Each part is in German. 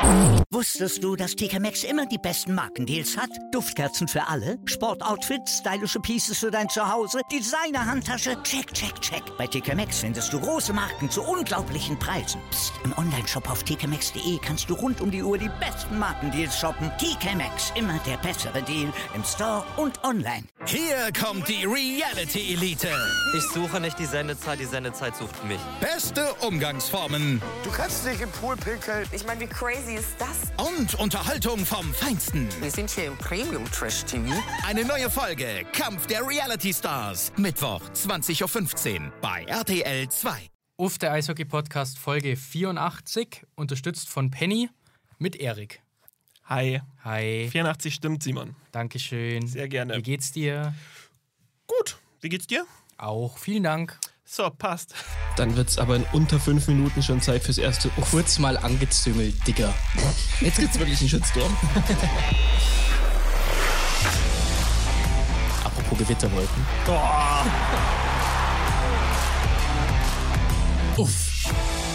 Wusstest du, dass TK Maxx immer die besten Markendeals hat? Duftkerzen für alle, Sportoutfits, stylische Pieces für dein Zuhause, Designer-Handtasche, check, check, check. Bei TK Maxx findest du große Marken zu unglaublichen Preisen. Psst. Im Onlineshop auf tkmaxx.de kannst du rund um die Uhr die besten Markendeals shoppen. TK Maxx, immer der bessere Deal im Store und online. Hier kommt die Reality Elite. Ich suche nicht die Sendezeit sucht mich. Beste Umgangsformen Du kannst nicht im Pool pinkeln. Ich meine, wie crazy ist das? und Unterhaltung vom Feinsten. Wir sind hier im Premium-Trash-TV. Eine neue Folge Kampf der Reality Stars. Mittwoch, 20.15 Uhr bei RTL 2. Uff, der Eishockey-Podcast Folge 84, unterstützt von Penny mit Erik. Hi. Hi. 84 stimmt, Simon. Dankeschön. Sehr gerne. Wie geht's dir? Gut. Wie geht's dir? Auch. Vielen Dank. So, passt. Dann wird's aber in unter 5 Minuten schon Zeit fürs erste Uff. Kurz mal angezüngelt, Digga. Jetzt gibt's wirklich einen Shitstorm. Apropos Gewitterwolken. Uff.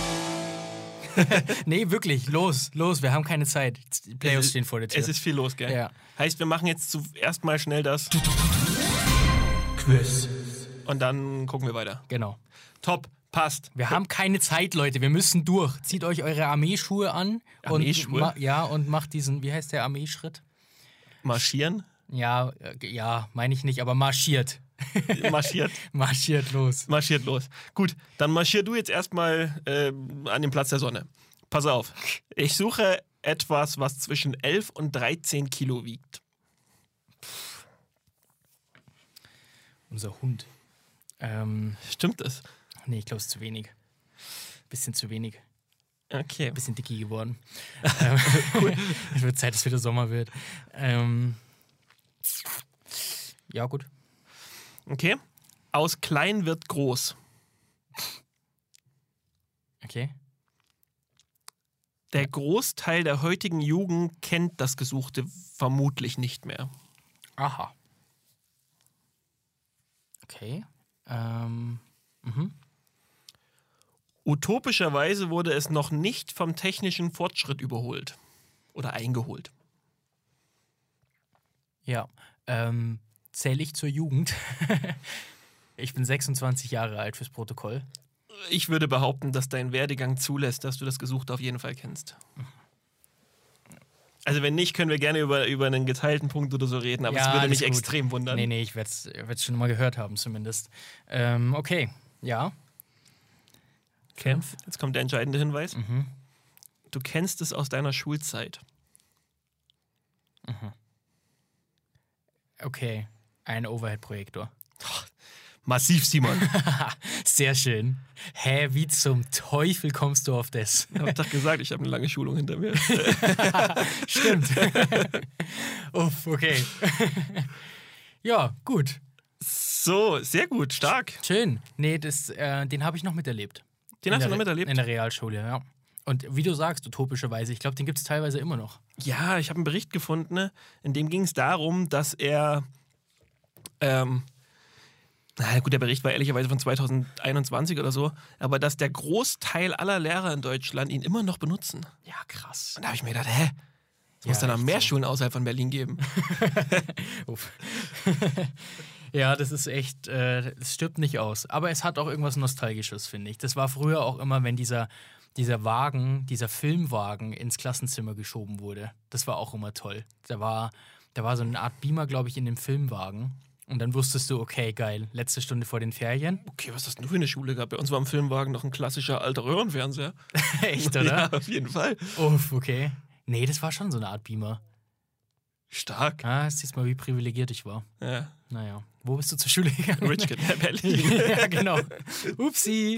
Nee, wirklich, los, wir haben keine Zeit. Die Playoffs stehen vor der Tür. Es ist viel los, gell? Ja. Heißt, wir machen jetzt zuerst mal schnell das Quiz. und dann gucken wir weiter. Genau. Top, passt. Wir haben keine Zeit, Leute, wir müssen durch. Zieht euch eure Armeeschuhe an. Armeeschuhe? Und macht diesen, wie heißt der Armeeschritt? Marschieren? Ja, meine ich nicht, aber marschiert. Marschiert. Marschiert los. Marschiert los. Gut, dann marschier du jetzt erstmal an den Platz der Sonne. Pass auf. Ich suche etwas, was zwischen 11 und 13 Kilo wiegt. Unser Hund. Stimmt das? Nee, ich glaube, es ist zu wenig. Bisschen zu wenig. Okay. Bisschen dicky geworden. Es wird Zeit, dass wieder Sommer wird. Ja, gut. Okay. Aus klein wird groß. Okay. Der Großteil der heutigen Jugend kennt das Gesuchte vermutlich nicht mehr. Aha. Okay. Utopischerweise wurde es noch nicht vom technischen Fortschritt überholt oder eingeholt. Ja. Zähle ich zur Jugend? Ich bin 26 Jahre alt fürs Protokoll. Ich würde behaupten, dass dein Werdegang zulässt, dass du das Gesuchte auf jeden Fall kennst. Also wenn nicht, können wir gerne über einen geteilten Punkt oder so reden, aber Ja, es würde alles mich gut. extrem wundern. Nee, ich werde es schon mal gehört haben zumindest. Okay, ja. Okay. Jetzt kommt der entscheidende Hinweis. Mhm. Du kennst es aus deiner Schulzeit. Okay, ein Overhead-Projektor. Massiv, Simon. Sehr schön. Hä, wie zum Teufel kommst du auf das? Ich hab doch gesagt, ich habe eine lange Schulung hinter mir. Stimmt. Uff, okay. Ja, gut. So, sehr gut, stark. Schön. Nee, den habe ich noch miterlebt. Den hast du noch miterlebt? In der Realschule, ja. Und wie du sagst, utopischerweise, ich glaube, den gibt es teilweise immer noch. Ja, ich habe einen Bericht gefunden, ne? In dem ging es darum, dass er, na gut, der Bericht war ehrlicherweise von 2021 oder so, aber dass der Großteil aller Lehrer in Deutschland ihn immer noch benutzen. Ja, krass. Und da habe ich mir gedacht, hä? Es muss dann noch mehr Schulen außerhalb von Berlin geben. Uff. Ja, das ist echt, es stirbt nicht aus. Aber es hat auch irgendwas Nostalgisches, finde ich. Das war früher auch immer, wenn dieser Filmwagen ins Klassenzimmer geschoben wurde. Das war auch immer toll. Da war so eine Art Beamer, glaube ich, in dem Filmwagen. Und dann wusstest du, okay, geil, letzte Stunde vor den Ferien. Okay, was hast denn du für eine Schule gehabt? Bei uns war im Filmwagen noch ein klassischer alter Röhrenfernseher. Echt, oder? Ja, auf jeden Fall. Uff, okay. Nee, das war schon so eine Art Beamer. Stark. Ah, siehst mal, wie privilegiert ich war. Ja. Naja. Wo bist du zur Schule gegangen? Richard, Berlin. Ja, genau. Upsi.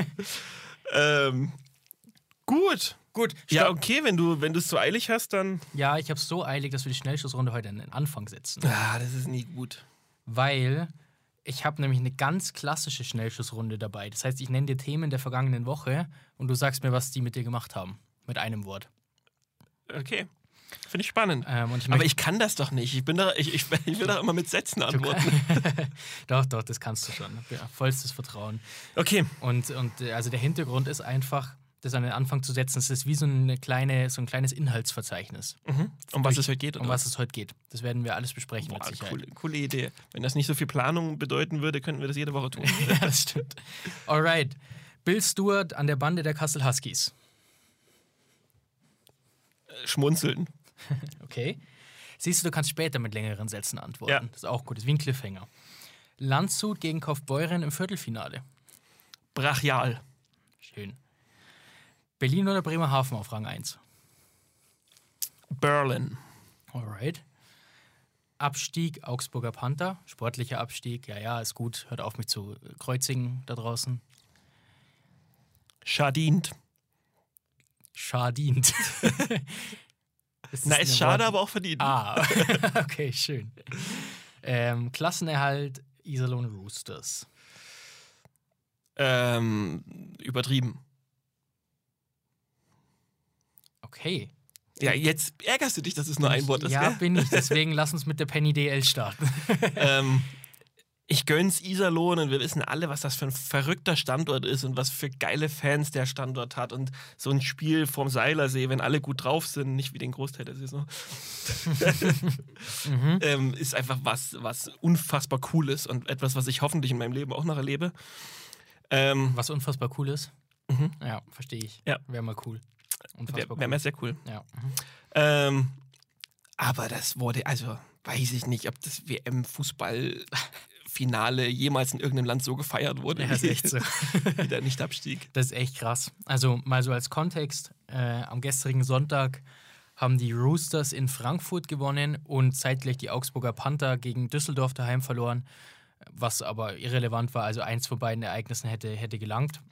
Gut. Gut. Ja, stopp. okay, wenn du es so eilig hast, dann. Ja, ich habe es so eilig, dass wir die Schnellschussrunde heute an den Anfang setzen. Ah, das ist nie gut. Weil ich habe nämlich eine ganz klassische Schnellschussrunde dabei. Das heißt, ich nenne dir Themen der vergangenen Woche und du sagst mir, was die mit dir gemacht haben. Mit einem Wort. Okay. Finde ich spannend. Und Aber ich kann das doch nicht. Ich will doch immer mit Sätzen antworten. Doch, das kannst du schon. Ja, vollstes Vertrauen. Okay. Und also der Hintergrund ist einfach, das an den Anfang zu setzen. Es ist wie so ein kleines Inhaltsverzeichnis. Um was es heute geht, oder? Um was es heute geht. Das werden wir alles besprechen mit Sicherheit. Coole Idee. Wenn das nicht so viel Planung bedeuten würde, könnten wir das jede Woche tun. Ja, das stimmt. Alright. Bill Stewart an der Bande der Kassel Huskies. Schmunzeln. Okay. Siehst du kannst später mit längeren Sätzen antworten. Ja. Das ist auch gut. Das ist wie ein Cliffhanger. Landshut gegen Kaufbeuren im Viertelfinale. Brachial. Schön. Berlin oder Bremerhaven auf Rang 1? Berlin. Alright. Abstieg Augsburger Panther. Sportlicher Abstieg. Ja, ist gut. Hört auf mich zu kreuzigen da draußen. Schadient. Schadient. Na, ist schade, aber auch verdient. Ah, okay, schön. Klassenerhalt Iserlohn Roosters. Übertrieben. Okay. Ja, jetzt ärgerst du dich, dass es nur ein Wort ist, Ja, gell? bin ich. Deswegen lass uns mit der Penny DL starten. Ich gönn's Iserlohn und wir wissen alle, was das für ein verrückter Standort ist und was für geile Fans der Standort hat. Und so ein Spiel vorm Seilersee, wenn alle gut drauf sind, nicht wie den Großteil der Saison, ist einfach was unfassbar Cooles und etwas, was ich hoffentlich in meinem Leben auch noch erlebe. Was unfassbar cool ist. Ja, verstehe ich. Ja. Wäre mal cool. Unfassbar Wäre mir sehr cool. Ja. Aber das wurde, also weiß ich nicht, ob das WM-Fußballfinale jemals in irgendeinem Land so gefeiert wurde. Ja, ist echt so. Wie der Nicht-Abstieg. Das ist echt krass. Also mal so als Kontext, am gestrigen Sonntag haben die Roosters in Frankfurt gewonnen und zeitgleich die Augsburger Panther gegen Düsseldorf daheim verloren, was aber irrelevant war, also eins von beiden Ereignissen hätte gelangt.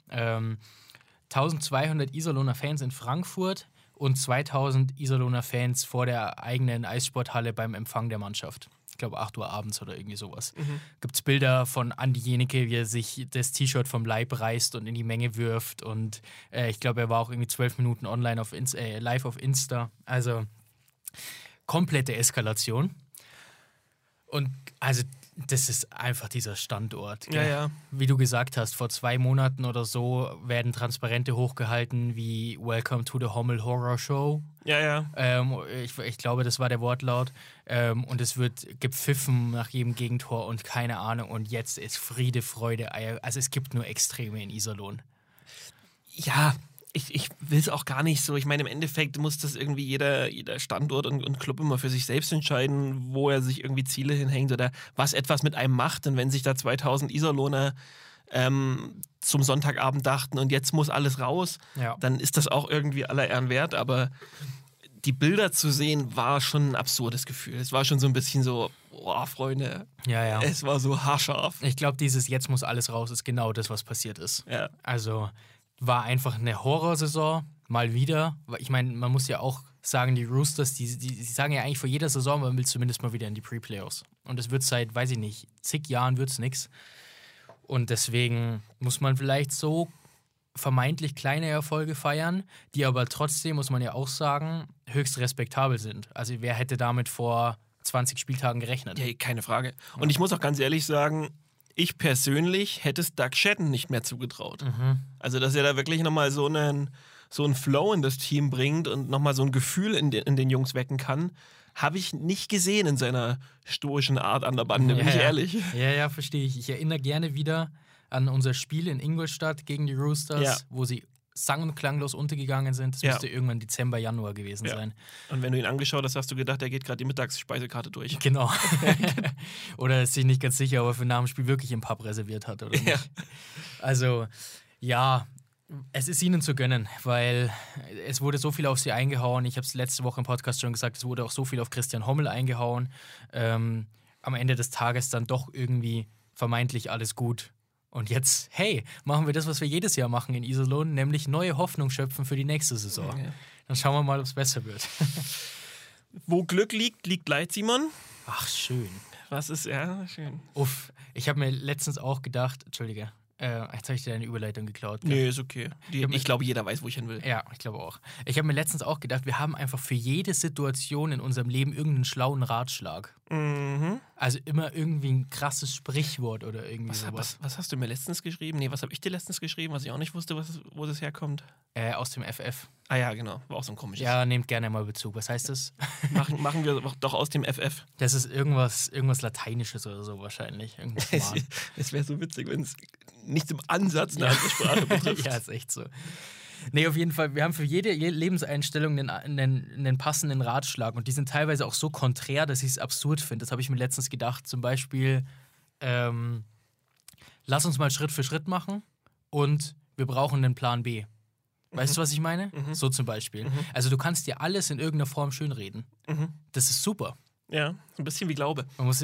1200 Iserlohner Fans in Frankfurt und 2000 Iserlohner Fans vor der eigenen Eissporthalle beim Empfang der Mannschaft. Ich glaube 8 Uhr abends oder irgendwie sowas. Gibt es Bilder von Andi Jenike, wie er sich das T-Shirt vom Leib reißt und in die Menge wirft und ich glaube, er war auch irgendwie 12 Minuten online live auf Insta. Also komplette Eskalation. Und also das ist einfach dieser Standort. Gell? Ja. Wie du gesagt hast, vor 2 Monaten oder so werden Transparente hochgehalten wie Welcome to the Hommel Horror Show. Ja. Ich glaube, das war der Wortlaut. Und es wird gepfiffen nach jedem Gegentor und keine Ahnung. Und jetzt ist Friede, Freude, Eier. Also es gibt nur Extreme in Iserlohn. Ja, ich will es auch gar nicht so. Ich meine, im Endeffekt muss das irgendwie jeder Standort und Club immer für sich selbst entscheiden, wo er sich irgendwie Ziele hinhängt oder was etwas mit einem macht. Und wenn sich da 2000 Iserlohner zum Sonntagabend dachten und jetzt muss alles raus, dann ist das auch irgendwie aller Ehren wert. Aber die Bilder zu sehen, war schon ein absurdes Gefühl. Es war schon so ein bisschen so, boah, Freunde, Ja. es war so haarscharf. Ich glaube, dieses Jetzt muss alles raus ist genau das, was passiert ist. Ja. Also war einfach eine Horrorsaison, mal wieder. Ich meine, man muss ja auch sagen, die Roosters, die sagen ja eigentlich vor jeder Saison, man will zumindest mal wieder in die Pre-Playoffs. Und es wird seit, weiß ich nicht, zig Jahren wird es nichts. Und deswegen muss man vielleicht so vermeintlich kleine Erfolge feiern, die aber trotzdem, muss man ja auch sagen, höchst respektabel sind. Also wer hätte damit vor 20 Spieltagen gerechnet? Ja, keine Frage. Und ich muss auch ganz ehrlich sagen, ich persönlich hätte es Doug Shedden nicht mehr zugetraut. Also, dass er da wirklich nochmal so einen Flow in das Team bringt und nochmal so ein Gefühl in den Jungs wecken kann, habe ich nicht gesehen in seiner stoischen Art an der Bande, bin ich ehrlich. Ja, verstehe ich. Ich erinnere gerne wieder an unser Spiel in Ingolstadt gegen die Roosters, wo sie sang- und klanglos untergegangen sind. Das müsste irgendwann Dezember, Januar gewesen sein. Und wenn du ihn angeschaut hast, hast du gedacht, er geht gerade die Mittagsspeisekarte durch. Genau. Oder ist sich nicht ganz sicher, ob er für nach dem Spiel wirklich im Pub reserviert hat oder nicht. Ja. Also, ja, es ist ihnen zu gönnen, weil es wurde so viel auf sie eingehauen. Ich habe es letzte Woche im Podcast schon gesagt, es wurde auch so viel auf Christian Hommel eingehauen. Am Ende des Tages dann doch irgendwie vermeintlich alles gut. Und jetzt, hey, machen wir das, was wir jedes Jahr machen in Iserlohn, nämlich neue Hoffnung schöpfen für die nächste Saison. Ja. Dann schauen wir mal, ob es besser wird. Wo Glück liegt, liegt Leid, Simon. Ach, schön. Was ist, ja, schön. Uff, ich habe mir letztens auch gedacht, Entschuldige, Jetzt habe ich dir deine Überleitung geklaut. Gell? Nee, ist okay. Ich glaube, jeder weiß, wo ich hin will. Ja, ich glaube auch. Ich habe mir letztens auch gedacht, wir haben einfach für jede Situation in unserem Leben irgendeinen schlauen Ratschlag. Mhm. Also immer irgendwie ein krasses Sprichwort oder irgendwie sowas. Was hast du mir letztens geschrieben? Nee, was habe ich dir letztens geschrieben, was ich auch nicht wusste, wo das herkommt? Aus dem FF. Ah ja, genau. War auch so ein komisches. Ja, nehmt gerne mal Bezug. Was heißt das? Machen wir doch aus dem FF. Das ist irgendwas Lateinisches oder so wahrscheinlich. Es wäre so witzig, wenn es nicht im Ansatz eine andere Sprache betrifft. Ja, ist echt so. Nee, auf jeden Fall, wir haben für jede Lebenseinstellung einen passenden Ratschlag und die sind teilweise auch so konträr, dass ich es absurd finde. Das habe ich mir letztens gedacht. Zum Beispiel, lass uns mal Schritt für Schritt machen und wir brauchen einen Plan B. Weißt du, was ich meine? So zum Beispiel. Also du kannst dir alles in irgendeiner Form schönreden. Das ist super. Ja, so ein bisschen wie Glaube. Man muss,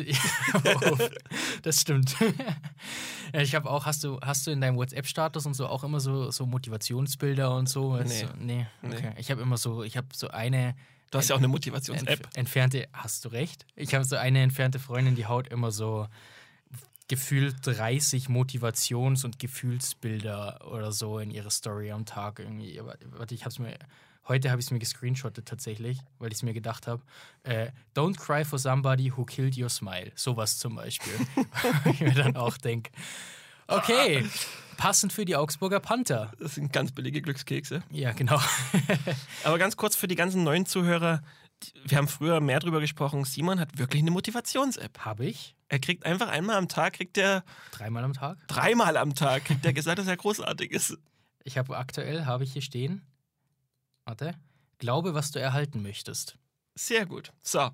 das stimmt. Ich habe auch, hast du in deinem WhatsApp-Status und so auch immer so Motivationsbilder und so? Nee. Okay. Ich habe so eine. Du hast ja auch eine Motivations-App. Hast du recht? Ich habe so eine entfernte Freundin, die haut immer so gefühlt 30 Motivations- und Gefühlsbilder oder so in ihre Story am Tag irgendwie. Warte, heute habe ich es mir gescreenshottet tatsächlich, weil ich es mir gedacht habe. Don't cry for somebody who killed your smile. Sowas zum Beispiel. Ich mir dann auch denke, okay, passend für die Augsburger Panther. Das sind ganz billige Glückskekse. Ja, genau. Aber ganz kurz für die ganzen neuen Zuhörer, wir haben früher mehr drüber gesprochen, Simon hat wirklich eine Motivations-App. Habe ich? Er kriegt einfach einmal am Tag, Dreimal am Tag? Dreimal am Tag kriegt er gesagt, dass er großartig ist. Habe ich hier stehen, warte, glaube, was du erhalten möchtest. Sehr gut. So.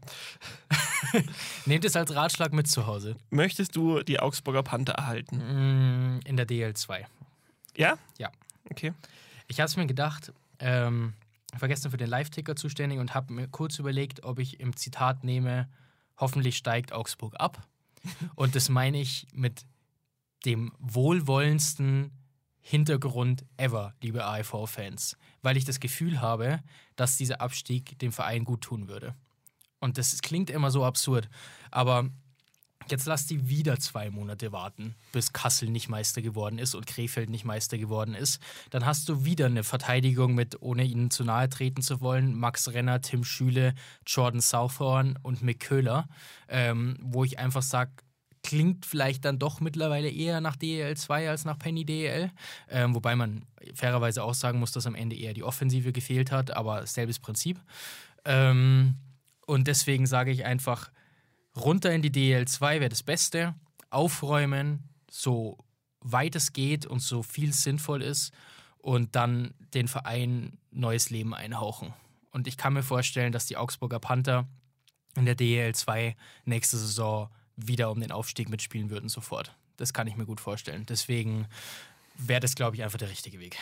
Nehmt es als Ratschlag mit zu Hause. Möchtest du die Augsburger Panther erhalten? In der DL2. Ja? Ja. Okay. Ich habe es mir gedacht, ich war gestern für den Live-Ticker zuständig und habe mir kurz überlegt, ob ich im Zitat nehme, hoffentlich steigt Augsburg ab. Und das meine ich mit dem wohlwollendsten Hintergrund ever, liebe AIV-Fans. Weil ich das Gefühl habe, dass dieser Abstieg dem Verein gut tun würde. Und das klingt immer so absurd. Aber jetzt lasst die wieder 2 Monate warten, bis Kassel nicht Meister geworden ist und Krefeld nicht Meister geworden ist. Dann hast du wieder eine Verteidigung mit, ohne ihnen zu nahe treten zu wollen, Max Renner, Tim Schüle, Jordan Southorn und Mick Köhler, wo ich einfach sage, klingt vielleicht dann doch mittlerweile eher nach DEL 2 als nach Penny DEL. Wobei man fairerweise auch sagen muss, dass am Ende eher die Offensive gefehlt hat, aber selbes Prinzip. Und deswegen sage ich einfach, runter in die DEL 2 wäre das Beste. Aufräumen, so weit es geht und so viel sinnvoll ist. Und dann den Verein neues Leben einhauchen. Und ich kann mir vorstellen, dass die Augsburger Panther in der DEL 2 nächste Saison wieder um den Aufstieg mitspielen würden sofort. Das kann ich mir gut vorstellen. Deswegen wäre das, glaube ich, einfach der richtige Weg.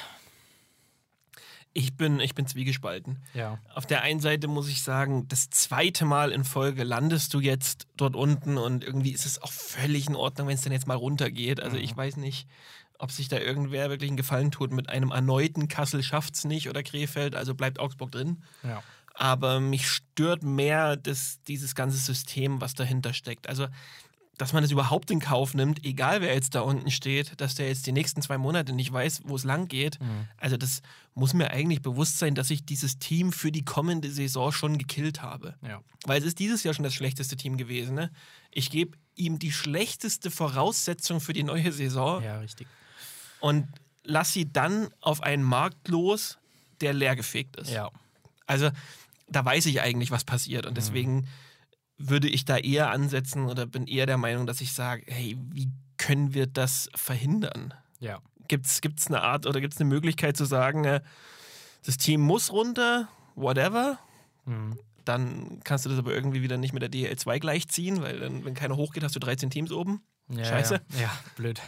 Ich bin zwiegespalten. Ja. Auf der einen Seite muss ich sagen, das 2. Mal in Folge landest du jetzt dort unten und irgendwie ist es auch völlig in Ordnung, wenn es dann jetzt mal runtergeht. Also ich weiß nicht, ob sich da irgendwer wirklich einen Gefallen tut. Mit einem erneuten Kassel schafft es nicht oder Krefeld, also bleibt Augsburg drin. Ja. Aber mich stört mehr dieses ganze System, was dahinter steckt. Also, dass man das überhaupt in Kauf nimmt, egal wer jetzt da unten steht, dass der jetzt die nächsten 2 Monate nicht weiß, wo es lang geht. Also das muss mir eigentlich bewusst sein, dass ich dieses Team für die kommende Saison schon gekillt habe. Ja. Weil es ist dieses Jahr schon das schlechteste Team gewesen. Ne? Ich gebe ihm die schlechteste Voraussetzung für die neue Saison. Ja, richtig. Und lass sie dann auf einen Markt los, der leergefegt ist. Ja. Also da weiß ich eigentlich, was passiert. Und deswegen würde ich da eher ansetzen oder bin eher der Meinung, dass ich sage, hey, wie können wir das verhindern? Ja. Gibt's eine Art oder gibt es eine Möglichkeit zu sagen, das Team muss runter, whatever? Dann kannst du das aber irgendwie wieder nicht mit der DL 2 gleichziehen, weil dann, wenn keiner hochgeht, hast du 13 Teams oben. Ja, Scheiße. Ja, blöd.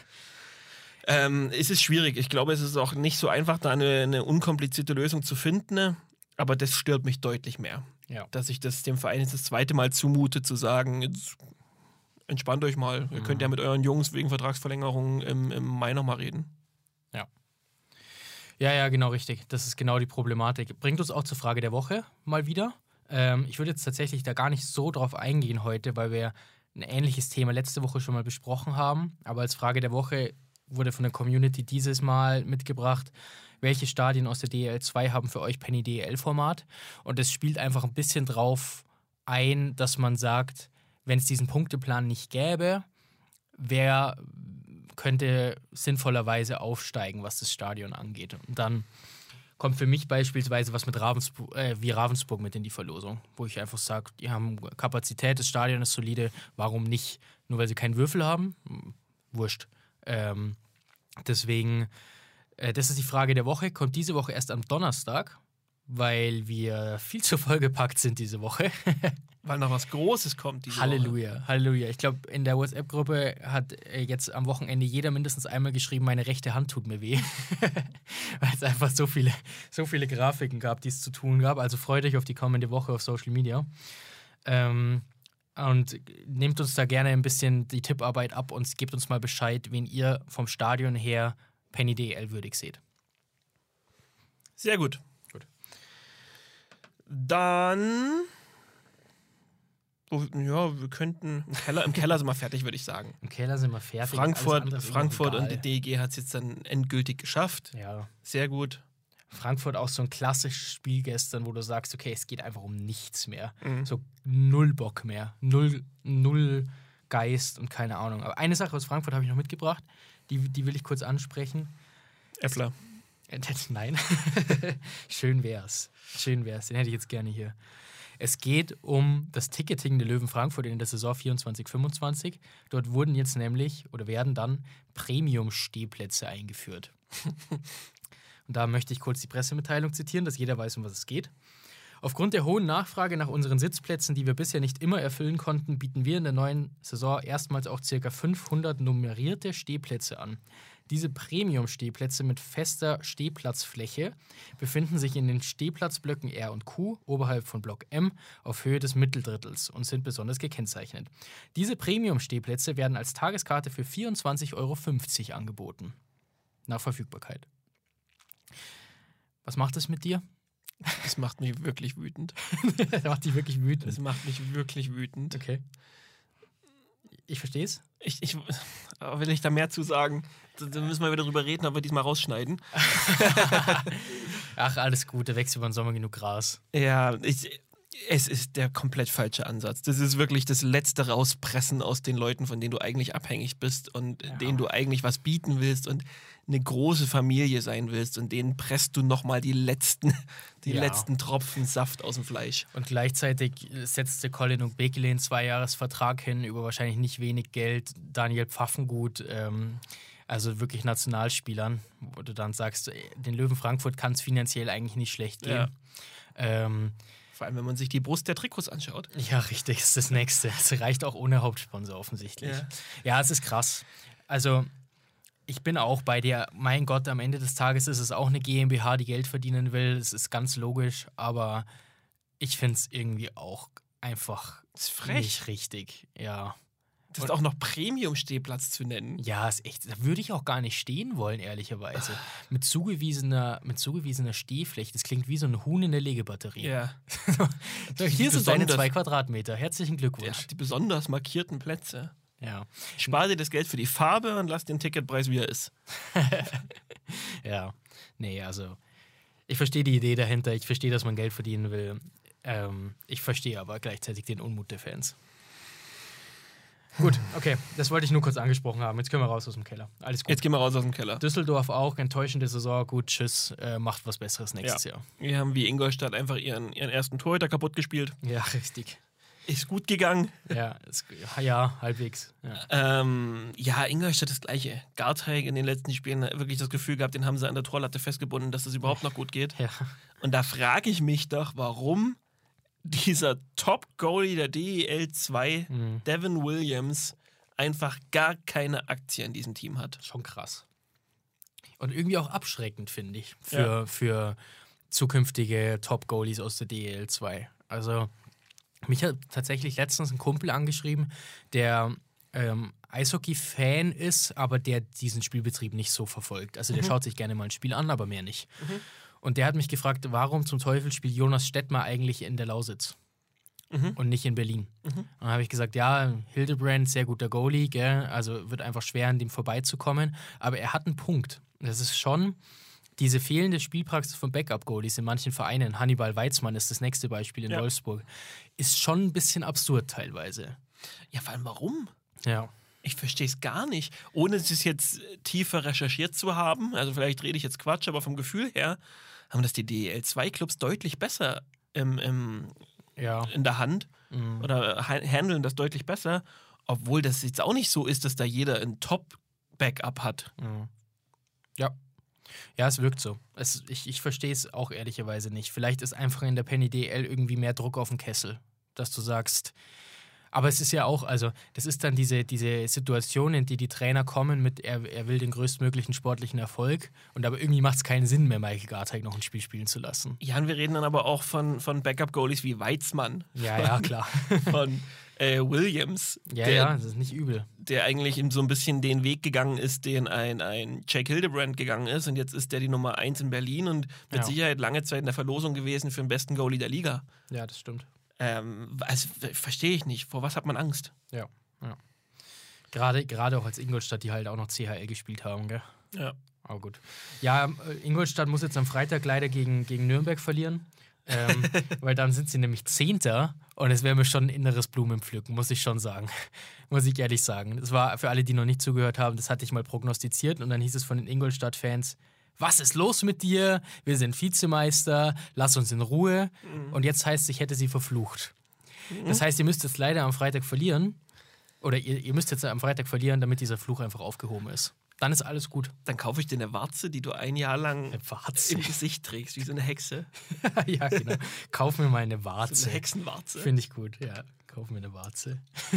Es ist schwierig. Ich glaube, es ist auch nicht so einfach, da eine unkomplizierte Lösung zu finden. Ne? Aber das stört mich deutlich mehr. Ja. Dass ich das dem Verein jetzt das 2. Mal zumute, zu sagen, jetzt entspannt euch mal. Ihr könnt ja mit euren Jungs wegen Vertragsverlängerung im Mai nochmal reden. Ja, genau, richtig. Das ist genau die Problematik. Bringt uns auch zur Frage der Woche mal wieder. Ich würde jetzt tatsächlich da gar nicht so drauf eingehen heute, weil wir ein ähnliches Thema letzte Woche schon mal besprochen haben. Aber als Frage der Woche wurde von der Community dieses Mal mitgebracht. Welche Stadien aus der DEL 2 haben für euch Penny DEL-Format? Und es spielt einfach ein bisschen drauf ein, dass man sagt, wenn es diesen Punkteplan nicht gäbe, wer könnte sinnvollerweise aufsteigen, was das Stadion angeht. Und dann kommt für mich beispielsweise was mit Ravensburg mit in die Verlosung, wo ich einfach sage, die haben Kapazität, das Stadion ist solide, warum nicht? Nur weil sie keinen Würfel haben? Wurscht. Deswegen, das ist die Frage der Woche, kommt diese Woche erst am Donnerstag, weil wir viel zu vollgepackt sind diese Woche. Weil noch was Großes kommt diese Halleluja, Woche. Halleluja. Ich glaube, in der WhatsApp-Gruppe hat jetzt am Wochenende jeder mindestens einmal geschrieben, meine rechte Hand tut mir weh. Weil es einfach so viele Grafiken gab, die es zu tun gab. Also freut euch auf die kommende Woche auf Social Media. Und nehmt uns da gerne ein bisschen die Tipparbeit ab und gebt uns mal Bescheid, wen ihr vom Stadion her Penny DEL würdig seht. Sehr gut. Dann... Ja, wir könnten im Keller sind wir fertig, würde ich sagen. Im Keller sind wir fertig. Frankfurt und die DEG hat es jetzt dann endgültig geschafft. Ja. Sehr gut. Frankfurt auch so ein klassisches Spiel gestern, wo du sagst, okay, es geht einfach um nichts mehr. So null Bock mehr. Null Geist und keine Ahnung. Aber eine Sache aus Frankfurt habe ich noch mitgebracht, die will ich kurz ansprechen. Äffler. Nein. Schön wär's. Den hätte ich jetzt gerne hier. Es geht um das Ticketing der Löwen Frankfurt in der Saison 24/25. Dort wurden jetzt nämlich oder werden dann Premium-Stehplätze eingeführt. Und da möchte ich kurz die Pressemitteilung zitieren, dass jeder weiß, um was es geht. Aufgrund der hohen Nachfrage nach unseren Sitzplätzen, die wir bisher nicht immer erfüllen konnten, bieten wir in der neuen Saison erstmals auch ca. 500 nummerierte Stehplätze an. Diese Premium-Stehplätze mit fester Stehplatzfläche befinden sich in den Stehplatzblöcken R und Q oberhalb von Block M auf Höhe des Mitteldrittels und sind besonders gekennzeichnet. Diese Premium-Stehplätze werden als Tageskarte für 24,50 € angeboten. Nach Verfügbarkeit. Was macht das mit dir? Das macht mich wirklich wütend. Das macht dich wirklich wütend? Das macht mich wirklich wütend. Okay. Ich verstehe es. Will ich da mehr zu sagen? Da müssen wir wieder drüber reden, ob wir diesmal rausschneiden. Ach, alles gut, da wächst über den Sommer genug Gras. Ja, es ist der komplett falsche Ansatz. Das ist wirklich das letzte Rauspressen aus den Leuten, von denen du eigentlich abhängig bist und denen du eigentlich was bieten willst und eine große Familie sein willst und denen presst du nochmal die letzten Tropfen Saft aus dem Fleisch. Und gleichzeitig setzte Colin und Bekele einen 2-Jahres-Vertrag hin über wahrscheinlich nicht wenig Geld. Daniel Pfaffengut, also wirklich Nationalspielern, wo du dann sagst, den Löwen Frankfurt kann es finanziell eigentlich nicht schlecht gehen. Ja. Vor allem, wenn man sich die Brust der Trikots anschaut. Ja, richtig, ist das Nächste. Es reicht auch ohne Hauptsponsor offensichtlich. Ja, es ist krass. Also, ich bin auch bei dir. Mein Gott, am Ende des Tages ist es auch eine GmbH, die Geld verdienen will. Es ist ganz logisch, aber ich finde es irgendwie auch einfach nicht richtig. Ja. Das ist auch noch Premium-Stehplatz zu nennen. Ja, ist echt. Da würde ich auch gar nicht stehen wollen, ehrlicherweise. Mit zugewiesener Stehfläche. Das klingt wie so ein Huhn in der Legebatterie. Ja. So, hier sind deine 2 Quadratmeter. Herzlichen Glückwunsch. Ja, die besonders markierten Plätze. Ja. Spar dir das Geld für die Farbe und lass den Ticketpreis, wie er ist. Ja. Nee, also ich verstehe die Idee dahinter. Ich verstehe, dass man Geld verdienen will. Ich verstehe aber gleichzeitig den Unmut der Fans. Gut, okay, das wollte ich nur kurz angesprochen haben. Jetzt können wir raus aus dem Keller. Alles gut. Jetzt gehen wir raus aus dem Keller. Düsseldorf auch, enttäuschende Saison. Gut, tschüss, macht was Besseres nächstes Jahr. Wir haben wie Ingolstadt einfach ihren ersten Torhüter kaputt gespielt. Ja, richtig. Ist gut gegangen. Ja, halbwegs. Ja, Ingolstadt das Gleiche. Garteig in den letzten Spielen wirklich das Gefühl gehabt, den haben sie an der Torlatte festgebunden, dass das überhaupt noch gut geht. Ja. Und da frage ich mich doch, warum dieser Top-Goalie der DEL 2, Devin Williams, einfach gar keine Aktie in diesem Team hat. Schon krass. Und irgendwie auch abschreckend, finde ich, für zukünftige Top-Goalies aus der DEL 2. Also, mich hat tatsächlich letztens ein Kumpel angeschrieben, der Eishockey-Fan ist, aber der diesen Spielbetrieb nicht so verfolgt. Also, der schaut sich gerne mal ein Spiel an, aber mehr nicht. Und der hat mich gefragt, warum zum Teufel spielt Jonas Stettmar eigentlich in der Lausitz? und nicht in Berlin. Und dann habe ich gesagt, ja, Hildebrand, sehr guter Goalie, gell? Also wird einfach schwer, an dem vorbeizukommen. Aber er hat einen Punkt. Das ist schon diese fehlende Spielpraxis von Backup-Goalies in manchen Vereinen. Hannibal Weizmann ist das nächste Beispiel in Wolfsburg. Ist schon ein bisschen absurd teilweise. Ja, vor allem warum? Ja. Ich verstehe es gar nicht. Ohne es jetzt tiefer recherchiert zu haben, also vielleicht rede ich jetzt Quatsch, aber vom Gefühl her haben das die DEL2-Clubs deutlich besser in der Hand oder handeln das deutlich besser, obwohl das jetzt auch nicht so ist, dass da jeder ein Top-Backup hat. Ja. Ja, es wirkt so. Ich verstehe es auch ehrlicherweise nicht. Vielleicht ist einfach in der Penny DL irgendwie mehr Druck auf den Kessel, dass du sagst. Aber es ist ja auch, also das ist dann diese Situation, in die Trainer kommen mit, er will den größtmöglichen sportlichen Erfolg und aber irgendwie macht es keinen Sinn mehr, Michael Garteig noch ein Spiel spielen zu lassen. Ja, und wir reden dann aber auch von Backup-Goalies wie Weizmann. Ja, klar. Von Williams. Ja, das ist nicht übel. Der eigentlich so ein bisschen den Weg gegangen ist, den ein Jake Hildebrand gegangen ist und jetzt ist der die Nummer 1 in Berlin und mit Sicherheit lange Zeit in der Verlosung gewesen für den besten Goalie der Liga. Ja, das stimmt. Also verstehe ich nicht. Vor was hat man Angst? Ja. Gerade auch als Ingolstadt, die halt auch noch CHL gespielt haben, gell? Ja. Aber gut. Ja, Ingolstadt muss jetzt am Freitag leider gegen Nürnberg verlieren. Weil dann sind sie nämlich 10. und es wäre mir schon ein inneres Blumenpflücken, muss ich schon sagen. Muss ich ehrlich sagen. Das war für alle, die noch nicht zugehört haben, das hatte ich mal prognostiziert und dann hieß es von den Ingolstadt-Fans, was ist los mit dir? Wir sind Vizemeister, lass uns in Ruhe. Und jetzt heißt es, ich hätte sie verflucht. Das heißt, ihr müsst jetzt leider am Freitag verlieren. Oder ihr müsst jetzt am Freitag verlieren, damit dieser Fluch einfach aufgehoben ist. Dann ist alles gut. Dann kaufe ich dir eine Warze, die du ein Jahr lang im Gesicht trägst, wie so eine Hexe. Ja, genau. Kauf mir mal eine Warze. So eine Hexenwarze. Finde ich gut, ja. Kauf mir eine Warze.